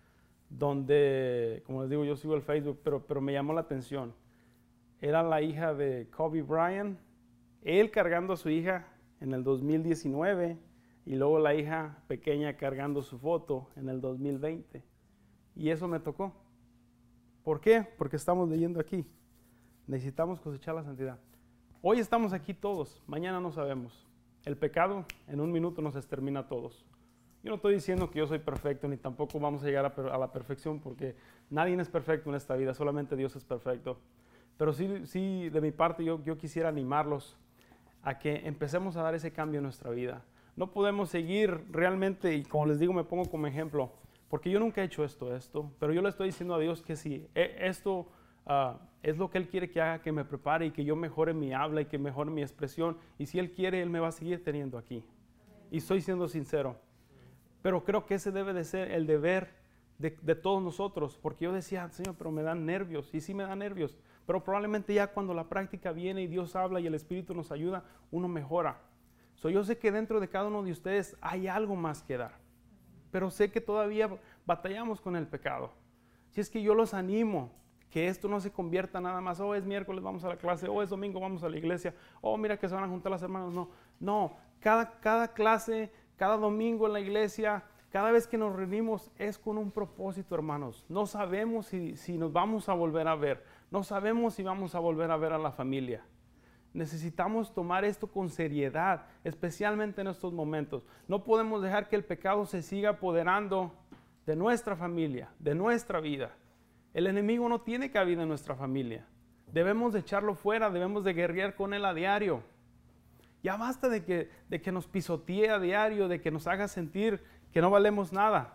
donde, como les digo, yo sigo el Facebook, pero me llamó la atención. Era la hija de Kobe Bryant, él cargando a su hija en el 2019 y luego la hija pequeña cargando su foto en el 2020. Y eso me tocó. ¿Por qué? Porque estamos leyendo aquí. Necesitamos cosechar la santidad. Hoy estamos aquí todos, mañana no sabemos. El pecado en un minuto nos extermina a todos. Yo no estoy diciendo que yo soy perfecto, ni tampoco vamos a llegar a la perfección, porque nadie es perfecto en esta vida, solamente Dios es perfecto. Pero sí de mi parte yo quisiera animarlos a que empecemos a dar ese cambio en nuestra vida. No podemos seguir realmente, y como les digo, me pongo como ejemplo, porque yo nunca he hecho esto, pero yo le estoy diciendo a Dios que si esto es lo que Él quiere que haga, que me prepare y que yo mejore mi habla y que mejore mi expresión, y si Él quiere, Él me va a seguir teniendo aquí. Y estoy siendo sincero. Pero creo que ese debe de ser el deber de todos nosotros, porque yo decía, Señor, pero me dan nervios, y sí me dan nervios, pero probablemente ya cuando la práctica viene y Dios habla y el Espíritu nos ayuda, uno mejora. Yo sé que dentro de cada uno de ustedes hay algo más que dar, pero sé que todavía batallamos con el pecado. Si es que yo los animo, que esto no se convierta nada más, es miércoles, vamos a la clase, es domingo, vamos a la iglesia, mira que se van a juntar las hermanas. No, cada clase, cada domingo en la iglesia, cada vez que nos reunimos es con un propósito, hermanos. No sabemos si nos vamos a volver a ver. No sabemos si vamos a volver a ver a la familia. Necesitamos tomar esto con seriedad, especialmente en estos momentos. No podemos dejar que el pecado se siga apoderando de nuestra familia, de nuestra vida. El enemigo no tiene cabida en nuestra familia. Debemos de echarlo fuera, debemos de guerrear con él a diario. Ya basta de que nos pisotee a diario, de que nos haga sentir que no valemos nada.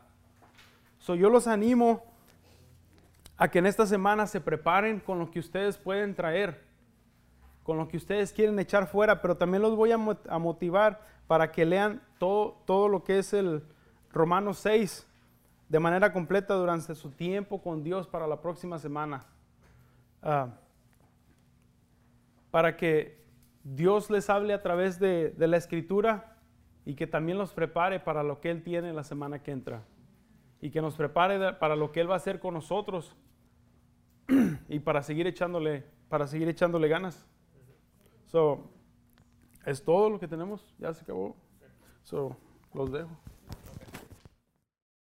Yo los animo a que en esta semana se preparen con lo que ustedes pueden traer, con lo que ustedes quieren echar fuera, pero también los voy a motivar para que lean todo lo que es el Romanos 6 de manera completa durante su tiempo con Dios para la próxima semana. Para que Dios les hable a través de la Escritura y que también los prepare para lo que Él tiene la semana que entra. Y que nos prepare para lo que Él va a hacer con nosotros y para seguir echándole ganas. Es todo lo que tenemos. Ya se acabó. Los dejo.